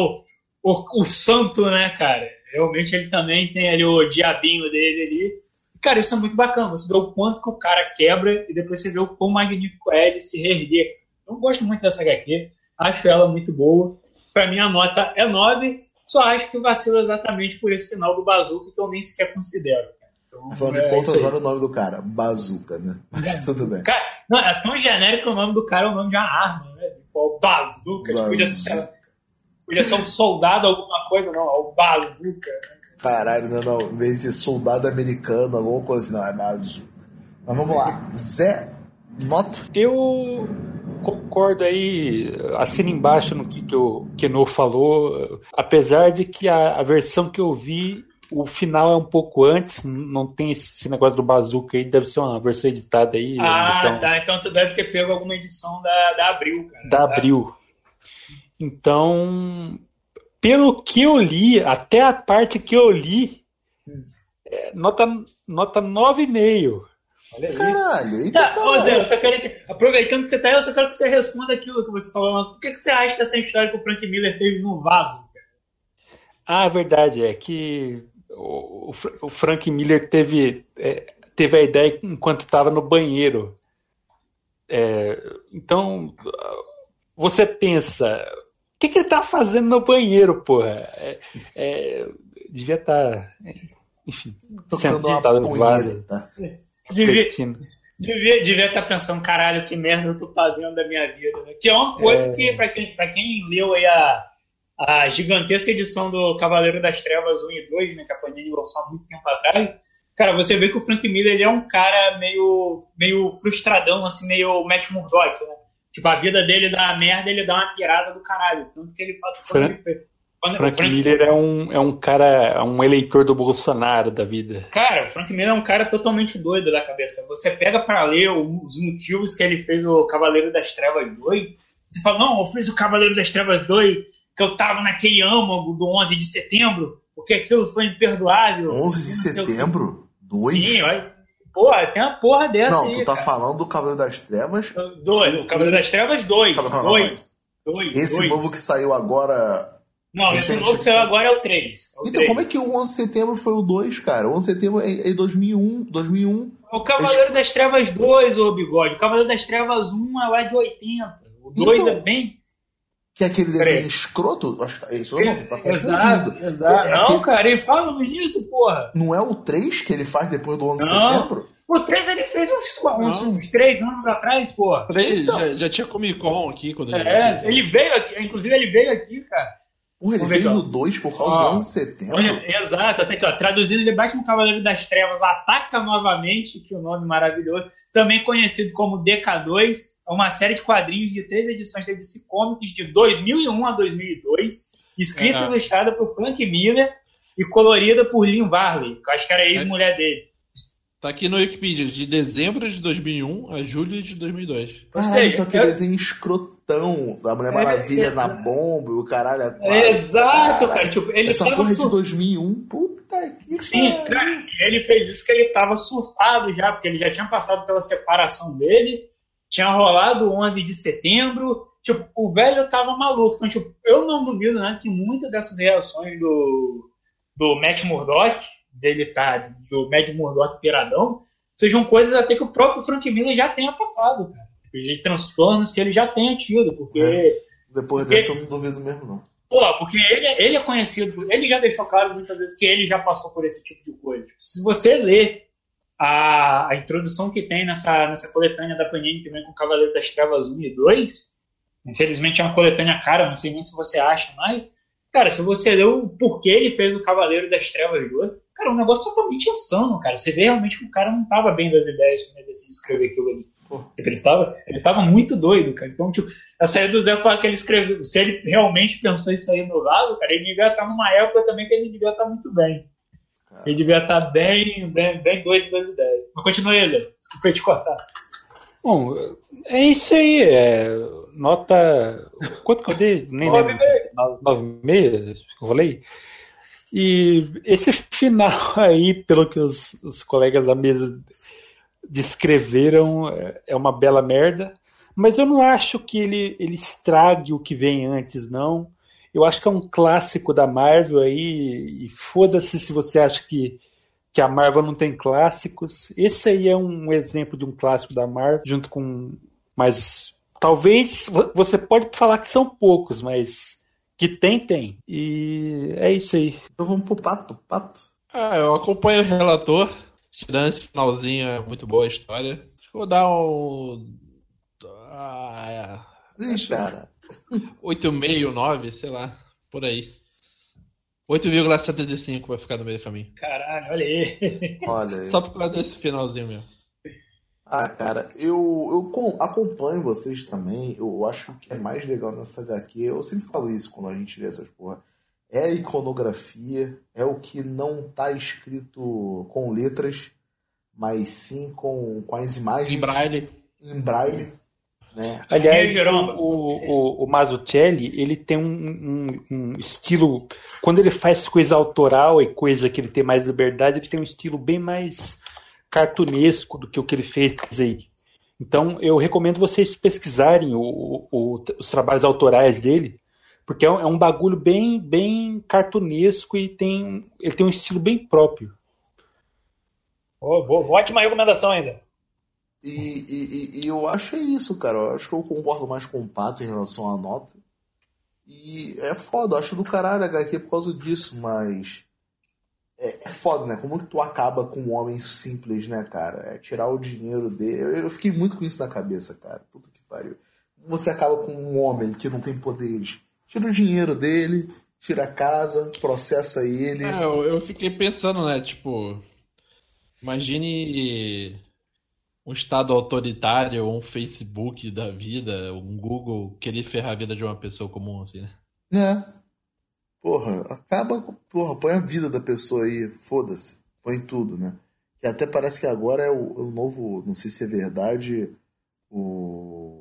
o santo, né, cara? Realmente ele também tem ali o diabinho dele ali. Cara, isso é muito bacana. Você vê o quanto que o cara quebra e depois você vê o quão magnífico é ele se reerguer. Eu gosto muito dessa HQ. Acho ela muito boa. Pra mim, a nota é 9. Só acho que vacila exatamente por esse final do Bazooka que eu nem sequer considero. Então, Afinal de contas, olha o nome do cara. Bazooka, né? Mas tudo bem. Cara, não, é tão genérico que o nome do cara é o nome de uma arma, né? O Bazooka. Podia ser um soldado, alguma coisa, não. É o Bazooka. Caralho, não. Em vez de ser soldado americano, alguma coisa assim, não, é Bazooka. Mas vamos lá. Zé, nota? Eu concordo aí, assina embaixo no que o Keno falou, apesar de que a versão que eu vi, o final é um pouco antes, não tem esse negócio do Bazooka aí, deve ser uma versão editada aí. Tá, então tu deve ter pego alguma edição da Abril, cara. Da Abril. Então, pelo que eu li, até a parte que eu li, nota 9,5. Olha aí. Caralho, Ô Zé, eu só quero aproveitando que você tá aí, eu só quero que você responda aquilo que você falou. O que você acha dessa história que o Frank Miller teve no vaso? Ah, a verdade é que o Frank Miller teve a ideia enquanto estava no banheiro. Então, você pensa, o que ele tá fazendo no banheiro, porra? Devia estar, enfim, sentado no vaso. Tá? Devia estar pensando, caralho, que merda eu tô fazendo da minha vida, né? Que é uma coisa que, pra quem leu aí a gigantesca edição do Cavaleiro das Trevas 1 e 2, né, que a Panini lançou há muito tempo atrás, cara, você vê que o Frank Miller, ele é um cara meio frustradão, assim, meio Matt Murdock, né? Tipo, a vida dele dá merda, ele dá uma pirada do caralho, tanto que ele faz quando ele fez. Frank Miller é um cara, um eleitor do Bolsonaro da vida. Cara, o Frank Miller é um cara totalmente doido da cabeça. Você pega pra ler os motivos que ele fez o Cavaleiro das Trevas 2, você fala, não, eu fiz o Cavaleiro das Trevas 2, que eu tava naquele âmago do 11 de setembro, porque aquilo foi imperdoável. 11 de setembro? 2? Sim, olha. Porra, tem uma porra dessa aí, não, tu tá falando do Cavaleiro das Trevas? 2, o Cavaleiro das Trevas 2. Esse novo que saiu agora... Não, esse novo que saiu agora é o 3. Então, 3. Como é que o 11 de setembro foi o 2, cara? O 11 de setembro é 2001. O Cavaleiro das Trevas 2, ô Bigode. O Cavaleiro das Trevas 1 é lá de 80. O 2 então, é bem... Que é aquele desenho escroto? Acho que é isso, não, tá confundindo. Exato. Não, cara, ele fala no início, porra. Não é o 3 que ele faz depois do 11 de setembro? O 3 ele fez uns 3 anos atrás, porra. Então. Já tinha Comic Con aqui quando ele veio aqui. Inclusive, ele veio aqui, cara. Porra, ele fez o 2 por causa do 11 de setembro? Exato, até aqui, ó. Traduzindo, ele bate no Cavaleiro das Trevas, ataca novamente, que é um nome maravilhoso, também conhecido como DK2, é uma série de quadrinhos de 3 edições da DC Comics de 2001 a 2002, escrita e ilustrada por Frank Miller e colorida por Lynn Varley, que eu acho que era a ex-mulher dele. Tá aqui no Wikipedia, de dezembro de 2001 a julho de 2002. Ou seja, então aquele desenho escrotão da Mulher Maravilha na bomba e o caralho... Exato, cara. Tipo, ele essa porra é de 2001, puta que... Sim, cara, ele fez isso que ele tava surtado já, porque ele já tinha passado pela separação dele, tinha rolado o 11 de setembro, tipo, o velho tava maluco. Então, tipo, eu não duvido, né, que muitas dessas reações do Matt Murdock, do Matt Murdock piradão, sejam coisas até que o próprio Frank Miller já tenha passado, cara. De transtornos que ele já tenha tido, porque... Depois dessa eu não duvido mesmo, não. Pô, porque ele é conhecido, ele já deixou claro muitas vezes que ele já passou por esse tipo de coisa. Se você ler a introdução que tem nessa coletânea da Panini que vem com o Cavaleiro das Trevas 1 e 2, infelizmente é uma coletânea cara, não sei nem se você acha, mas, cara, se você ler o porquê ele fez o Cavaleiro das Trevas 2, cara, é um negócio totalmente insano, cara. Você vê realmente que o cara não tava bem das ideias quando ele decidiu escrever aquilo ali. Ele tava muito doido, cara. Então, tipo, essa aí do Zé falar que ele escreveu, se ele realmente pensou isso aí no vaso, cara, ele devia estar numa época também que ele devia estar muito bem. Ele devia estar bem doido das ideias. Mas continue aí, Zé. Desculpa te cortar. Bom, é isso aí. Nota. Quanto que eu dei? Nem lembro. 9,5, eu falei. E esse final aí, pelo que os colegas da mesa descreveram, é uma bela merda. Mas eu não acho que ele estrague o que vem antes, não. Eu acho que é um clássico da Marvel aí, e foda-se se você acha que que a Marvel não tem clássicos. Esse aí é um exemplo de um clássico da Marvel, junto com... Mas talvez você pode falar que são poucos, mas que tem. E é isso aí. Então vamos pro Pato. Eu acompanho o relator. Tirando esse finalzinho, é muito boa a história. Acho que vou dar um... Cara. 8,5, 9, sei lá, por aí. 8,75 vai ficar no meio do caminho. Caralho, olha aí. Olha aí. Só por causa desse finalzinho mesmo. Cara, eu acompanho vocês também. Eu acho que o que é mais legal nessa HQ, eu sempre falo isso quando a gente lê essas porra, é a iconografia, é o que não tá escrito com letras, mas sim com as imagens. Em braille. Né? Aliás, o Mazzucchelli, ele tem um estilo, quando ele faz coisa autoral e coisa que ele tem mais liberdade, ele tem um estilo bem mais cartunesco do que o que ele fez aí. Então eu recomendo vocês pesquisarem os trabalhos autorais dele, porque é um bagulho bem cartunesco e ele tem um estilo bem próprio. Ótima recomendação, Zé. E eu acho isso, cara. Eu acho que eu concordo mais com o Pato em relação à nota. E é foda, eu acho do caralho a HQ por causa disso, mas é foda, né? Como que tu acaba com um homem simples, né, cara? É tirar o dinheiro dele. Eu fiquei muito com isso na cabeça, cara. Puta que pariu. Você acaba com um homem que não tem poderes. Tira o dinheiro dele, tira a casa, processa ele. Eu fiquei pensando, né? Tipo, imagine um estado autoritário, um Facebook da vida, um Google querer ferrar a vida de uma pessoa comum, assim, né? Porra, põe a vida da pessoa aí, foda-se, põe tudo, né? Que até parece que agora é o novo, não sei se é verdade, o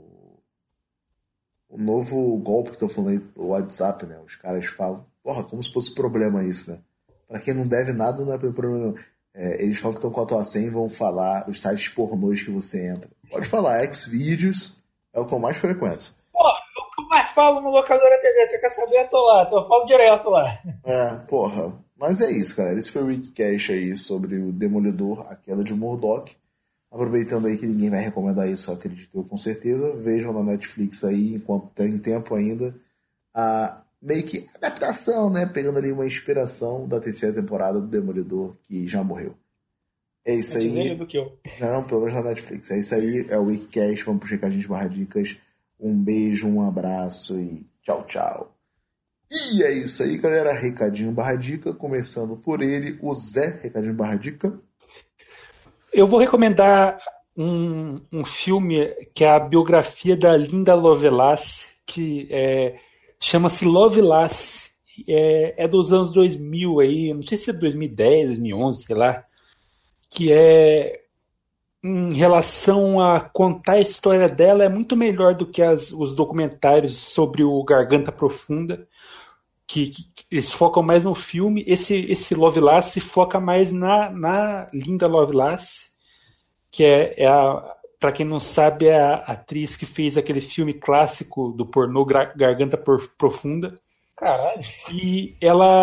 novo golpe que estão falando aí, o WhatsApp, né? Os caras falam, porra, como se fosse problema isso, né? Pra quem não deve nada, não é problema não. Eles falam que estão com a tua senha e vão falar os sites pornôs que você entra. Pode falar, Xvideos é o que eu mais frequento. Pô, o que eu mais falo no Locadora TV, você quer saber? Eu tô lá, eu falo direto lá. Porra. Mas é isso, galera. Esse foi o Rickcast aí sobre o Demolidor, a queda de Murdoch. Aproveitando aí que ninguém vai recomendar isso, eu acredito eu com certeza. Vejam na Netflix aí, enquanto tem tempo ainda, a meio que adaptação, né? Pegando ali uma inspiração da terceira temporada do Demolidor, que já morreu. É isso aí. Do que eu. Não, pelo menos na Netflix. É isso aí, é o Wikicast. Vamos pro Recadinhos/Dicas. Um beijo, um abraço e tchau. E é isso aí, galera. Recadinho/Dica. Começando por ele, o Zé. Recadinho/Dica. Eu vou recomendar um filme que é a biografia da Linda Lovelace, que chama-se Lovelace. É dos anos 2000 aí, não sei se é 2010, 2011, sei lá, que é em relação a contar a história dela, é muito melhor do que os documentários sobre o Garganta Profunda, que eles focam mais no filme. Esse Lovelace foca mais na Linda Lovelace, que para quem não sabe, é a atriz que fez aquele filme clássico do pornô Garganta Profunda. Caralho. E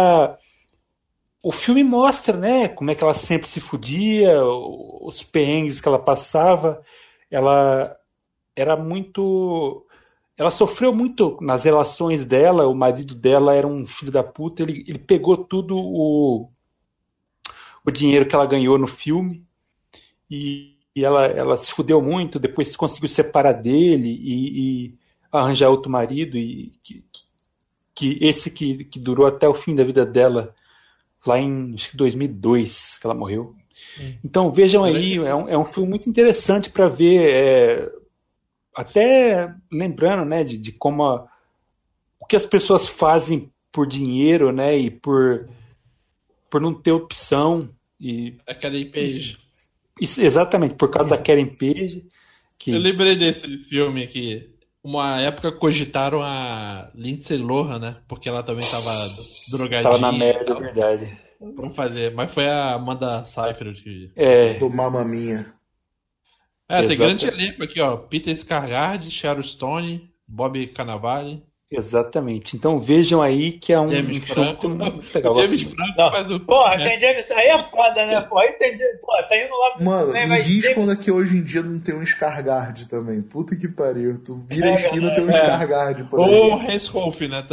o filme mostra, né, como é que ela sempre se fudia, os perrengues que ela passava. Ela sofreu muito nas relações dela. O marido dela era um filho da puta. Ele pegou tudo o dinheiro que ela ganhou no filme e ela se fudeu muito. Depois conseguiu separar dele e arranjar outro marido, e que durou até o fim da vida dela, lá em acho que 2002 que ela morreu. Então vejam aí, é um filme muito interessante para ver, até lembrando, né, de como o que as pessoas fazem por dinheiro, né, e por não ter opção. E a Karen Page. Isso, exatamente, por causa da Karen Page. Eu lembrei desse filme aqui. Uma época cogitaram a Lindsay Lohan, né? Porque ela também tava drogadinha. Tava na merda, é verdade. Pra fazer. Mas foi a Amanda Seyfried que... Do Mamma Mia. Tem grande elenco aqui, ó. Peter Skarsgård, Sharon Stone, Bob Cannavale. Exatamente. Então vejam aí que é um James filme Franco. muito legal. O James Franco faz o. Porra, tem James. Aí é foda, né? Pô, aí tem. Pô, tá indo lá. Mano, né, me mas diz James- quando é que hoje em dia não tem um Scargard também. Puta que pariu. Tu vira a esquina tem um Scargard por aí. Ou Hans Wolf, né?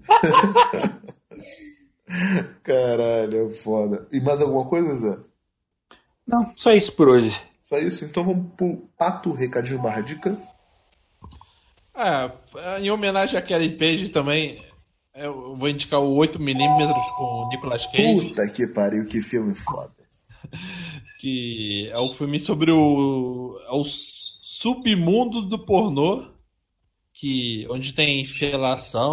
Caralho, é foda. E mais alguma coisa, Zé? Não, só isso por hoje. Só isso? Então vamos pro Pato Recadinho Barra Dica. Em homenagem a Kelly Page também, eu vou indicar o 8mm com o Nicolas Cage. Puta que pariu, que filme foda. Que é um filme sobre o submundo do pornô, onde tem felação,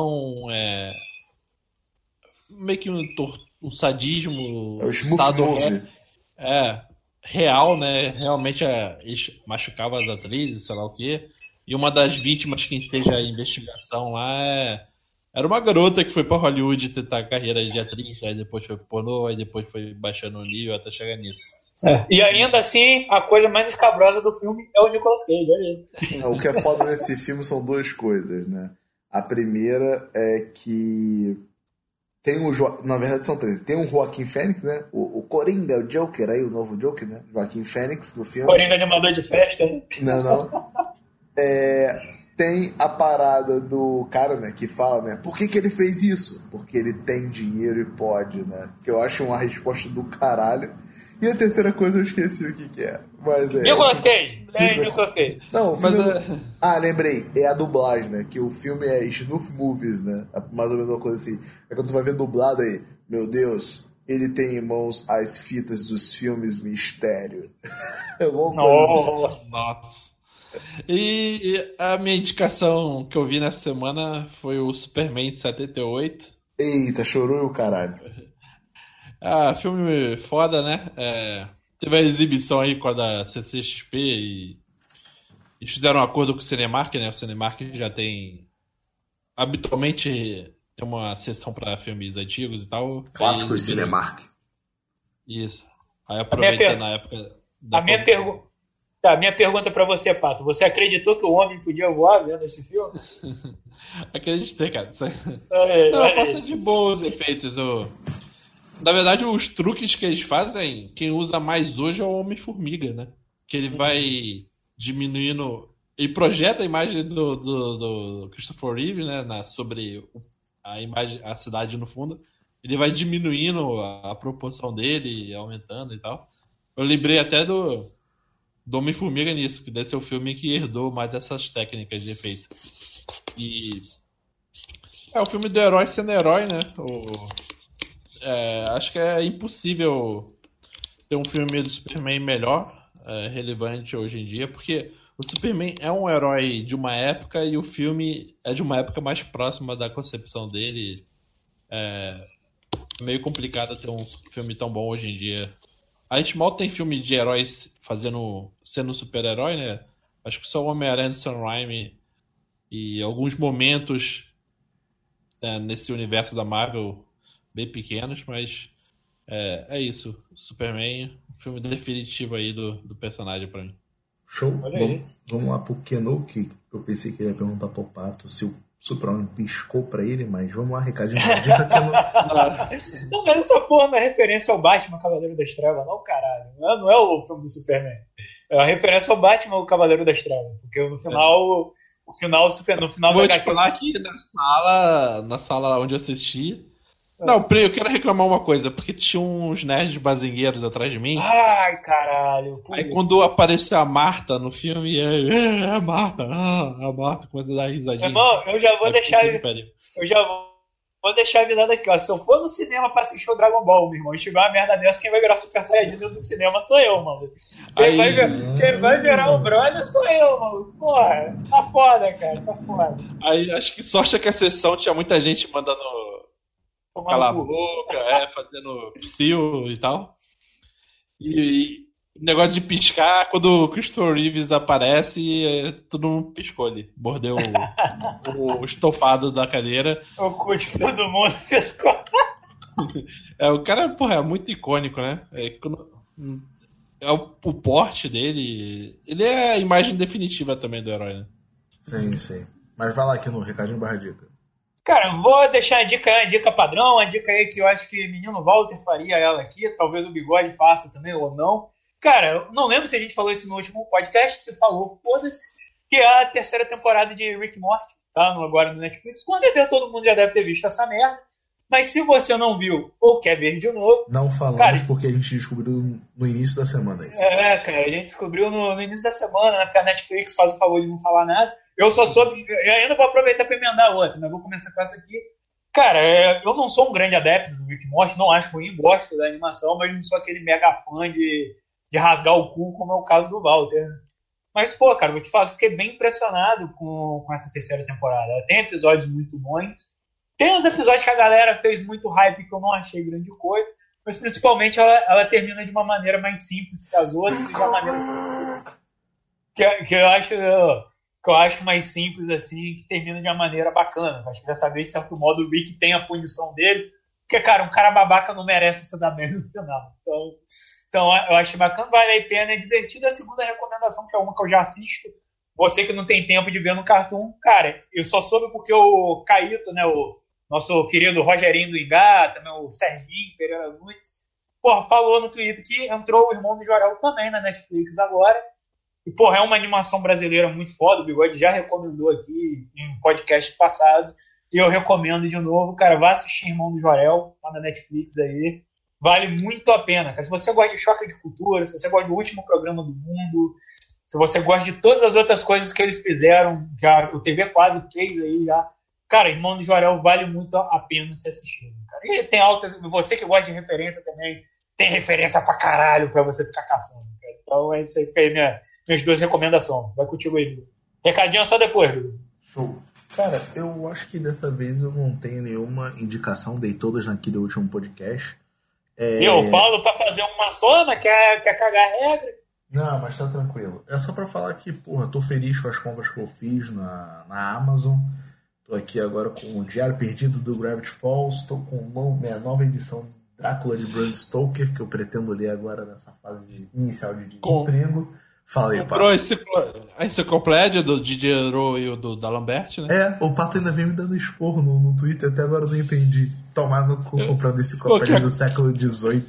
meio que um sadismo, É o Smooth Movie. real, né? Realmente machucava as atrizes, sei lá o quê. E uma das vítimas que enseja a investigação lá era uma garota que foi pra Hollywood tentar carreira de atriz, aí depois foi pro pornô, aí depois foi baixando o nível até chegar nisso. E ainda assim, a coisa mais escabrosa do filme é o Nicolas Cage, olha aí. O que é foda nesse filme são duas coisas, né? A primeira é que tem na verdade são três. Tem o Joaquin Phoenix, né? O Coringa, o Joker, aí o novo Joker, né? Joaquin Phoenix no filme. Coringa animador de festa, né? Não. Tem a parada do cara, né, que fala, né, por que ele fez isso? Porque ele tem dinheiro e pode, né? Que eu acho uma resposta do caralho. E a terceira coisa eu esqueci o que é. Mas Nicolas Cage. Nicolas Cage. Não, o filme... lembrei. É a dublagem, né? Que o filme é Snuff Movies, né? Mais ou menos uma coisa assim. É quando tu vai ver dublado aí, meu Deus, ele tem em mãos as fitas dos filmes mistério. É uma coisa assim. Nossa. E a minha indicação que eu vi nessa semana foi o Superman 78. Eita, chorou o caralho. Filme foda, né? Teve a exibição aí com a da CCXP e eles fizeram um acordo com o Cinemark, né? O Cinemark já tem... Habitualmente tem uma sessão pra filmes antigos e tal. Clássico Cinemark. Isso. Aí aproveitando na época... A minha pergunta pra você, Pato. Você acreditou que o homem podia voar vendo esse filme? Acreditei, cara. Não, passa de boa os efeitos do... Na verdade, os truques que eles fazem, quem usa mais hoje é o Homem-Formiga, né? Que ele vai diminuindo... Ele projeta a imagem do Christopher Reeve, né? Sobre a imagem, a cidade no fundo. Ele vai diminuindo a proporção dele, aumentando e tal. Eu lembrei até do Homem-Formiga nisso, que deve ser o filme que herdou mais dessas técnicas de efeito. E... o filme do herói sendo herói, né? Acho que é impossível ter um filme do Superman melhor, relevante hoje em dia, porque o Superman é um herói de uma época e o filme é de uma época mais próxima da concepção dele. É meio complicado ter um filme tão bom hoje em dia. A gente mal tem filme de heróis sendo super-herói, né? Acho que só o Homem-Aranha do Sam Raimi e alguns momentos nesse universo da Marvel bem pequenos, mas é isso. Superman, filme definitivo aí do personagem pra mim. Show. Vamos lá pro Keno, que eu pensei que ele ia perguntar pro Pato se o Super-Homem piscou pra ele, mas vamos lá, recadinho da dica, Keno. Não, mas essa porra não é referência ao Batman, Cavaleiro das Trevas, não, caralho. Não é o filme do Superman. É uma referência ao Batman, o Cavaleiro das Trevas. Porque no final... No final vou te falar que na sala onde eu assisti. Não, eu quero reclamar uma coisa, porque tinha uns nerds bazingueiros atrás de mim. Ai, caralho. Aí quando apareceu a Marta no filme, a Marta, começa a dar risadinha. Irmão, eu já vou deixar avisado aqui, ó. Se eu for no cinema pra assistir o Dragon Ball, meu irmão, e tiver uma merda dessa, quem vai virar Super Saiyajin dentro do cinema sou eu, mano. Quem vai virar o brother sou eu, mano. Porra, tá foda, cara, tá foda. Aí acho que sorte é que a sessão tinha muita gente mandando calar a boca, fazendo psil e tal. E negócio de piscar, quando o Christopher Reeves aparece, todo mundo piscou ali. Mordeu o estofado da cadeira. O cu de todo mundo piscou. O cara, porra, é muito icônico, né? O porte dele. Ele é a imagem definitiva também do herói, né? Sim. Mas vai lá aqui no recadinho barra dica. Cara, vou deixar a dica padrão, a dica aí que eu acho que o menino Walter faria ela aqui, talvez o Bigode faça também ou não. Cara, eu não lembro se a gente falou isso no último podcast, se falou, foda-se, que é a terceira temporada de Rick e Morty, tá? Agora no Netflix. Com certeza todo mundo já deve ter visto essa merda, mas se você não viu ou quer ver de novo... Não falamos cara, porque a gente descobriu no início da semana isso. Cara, a gente descobriu no início da semana, né? Porque a Netflix faz o favor de não falar nada. Eu só soube... Eu ainda vou aproveitar para emendar outra, mas vou começar com essa aqui. Cara, eu não sou um grande adepto do Rick e Morty, não acho ruim, gosto da animação, mas não sou aquele mega fã de rasgar o cu, como é o caso do Walter. Mas, pô, cara, vou te falar que fiquei bem impressionado com essa terceira temporada. Ela tem episódios muito bons. Tem uns episódios que a galera fez muito hype que eu não achei grande coisa, mas principalmente ela termina de uma maneira mais simples que as outras, e de uma maneira que eu acho mais simples, assim, que termina de uma maneira bacana. Acho que dessa vez, de certo modo, o Rick tem a punição dele, porque, cara, um cara babaca não merece se dar bem no final. Então, eu acho bacana, vale a pena, é divertido. A segunda recomendação, que é uma que eu já assisto, você que não tem tempo de ver no Cartoon, cara, eu só soube porque o Caíto, né, o nosso querido Rogerinho do Ingá, também o Serginho Pereira Nunes, porra, falou no Twitter que entrou o Irmão do Jorel também na Netflix agora. E, porra, é uma animação brasileira muito foda. O Bigode já recomendou aqui em podcast passados. E eu recomendo de novo, cara, vá assistir Irmão do Jorel lá na Netflix aí. Vale muito a pena, cara. Se você gosta de Choque de Cultura, se você gosta do Último Programa do Mundo, se você gosta de todas as outras coisas que eles fizeram, já o TV quase fez aí já. Cara, Irmão do Jorel vale muito a pena se assistir. Cara. E tem altas. Você que gosta de referência também, tem referência pra caralho pra você ficar caçando. Cara. Então é isso aí, fica aí minhas duas recomendações. Vai contigo aí, Dudu. Recadinho só depois, Dudu. Show. Cara, eu acho que dessa vez eu não tenho nenhuma indicação, dei todas naquele último podcast. Eu falo pra fazer uma soma, quer cagar a regra? Não, mas tá tranquilo. É só pra falar que, porra, tô feliz com as compras que eu fiz na Amazon. Tô aqui agora com o Diário Perdido do Gravity Falls. Tô com minha nova edição de Drácula de Bram Stoker, que eu pretendo ler agora nessa fase inicial de desemprego. Fala aí, Pato. A enciclopédia do Diderot e o do D'Alembert, né? O Pato ainda vem me dando esporro no Twitter, até agora eu não entendi. Tomar no cu comprando enciclopédia do século XVIII.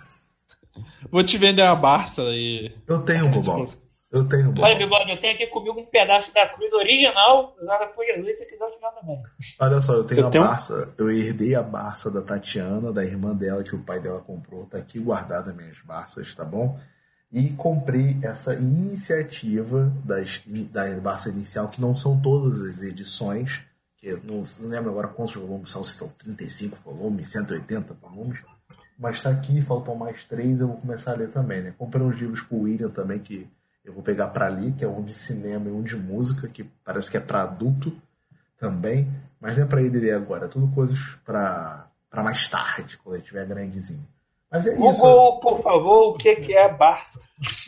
Vou te vender uma Barça aí. Eu tenho um Bobão. Olha, Bigode, eu tenho aqui comigo um pedaço da cruz original usada por Jesus, se quiser eu te mando também. Olha só, eu tenho a Barça, eu herdei a Barça da Tatiana, da irmã dela, que o pai dela comprou. Tá aqui guardada minhas Barças, tá bom? E comprei essa iniciativa da Barça Inicial, que não são todas as edições, que eu não lembro agora quantos volumes são, se estão 35 volumes, 180 volumes, mas tá aqui, faltam mais 3, eu vou começar a ler também, né? Comprei uns livros pro William também, que eu vou pegar pra ler, que é um de cinema e um de música, que parece que é pra adulto também, mas não é pra ele ler agora, é tudo coisas pra mais tarde, quando ele estiver grandezinho. Mas é isso. Google, por favor, o que é a Barça?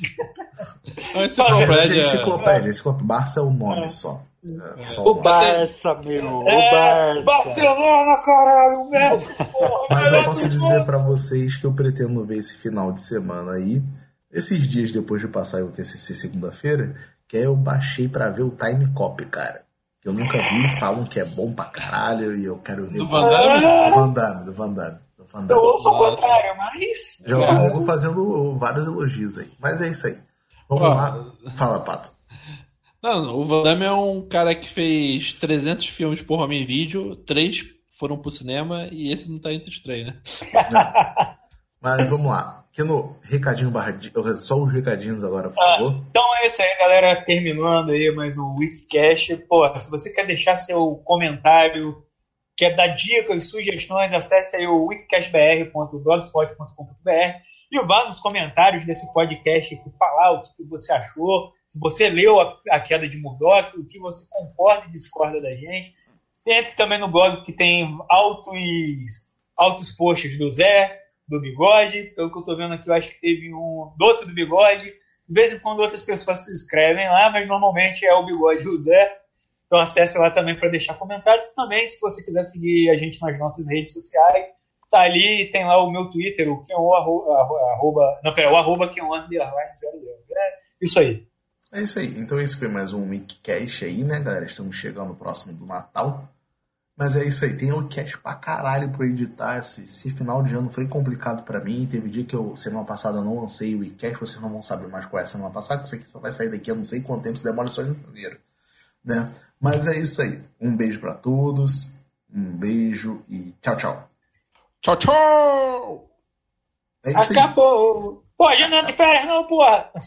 Enciclopédia. Barça é o nome só. O Barça, meu. O Barça. Barcelona, caralho, Messi, porra. Mas eu posso dizer pra vocês que eu pretendo ver esse final de semana aí, esses dias depois de passar o TCC segunda-feira, que aí eu baixei pra ver o Time Cop, cara. Que eu nunca vi, falam que é bom pra caralho e eu quero ver. Do Van Damme. Eu ouço o contrário, mas... Já ouvi o nego fazendo vários elogios aí. Mas é isso aí. Vamos lá. Fala, Pato. Não, o Van Damme é um cara que fez 300 filmes por home video, 3 foram pro cinema e esse não tá entre os 3, né? Não. Mas vamos lá. Aqui no recadinho só os recadinhos agora, por favor. Então é isso aí, galera. Terminando aí mais um Wikicast. Pô, se você quer deixar seu comentário, quer dar dicas, sugestões, acesse aí o wikicastbr.blogspot.com.br e vá nos comentários desse podcast aqui falar o que você achou, se você leu a queda de Murdoch, o que você concorda e discorda da gente. Entre também no blog que tem altos posts do Zé, do Bigode. Pelo que eu tô vendo aqui, eu acho que teve um do outro do Bigode. De vez em quando outras pessoas se inscrevem lá, mas normalmente é o Bigode e o Zé. Então acesse lá também para deixar comentários. E também, se você quiser seguir a gente nas nossas redes sociais, tá ali, tem lá o meu Twitter, o Keon, o arroba Keon _00. É isso aí. É isso aí. Então esse foi mais um Wikicast aí, né, galera? Estamos chegando próximo do Natal. Mas é isso aí, tem o cast pra caralho pra editar. Esse final de ano foi complicado pra mim. Teve dia que semana passada eu não lancei o e-cast, vocês não vão saber mais qual é a semana passada, que isso aqui só vai sair daqui a não sei quanto tempo, se demora só em janeiro, né? Mas é isso aí. Um beijo pra todos, um beijo e tchau, tchau. Tchau, tchau! É isso aí. Acabou! Pô, já não é de férias não, porra!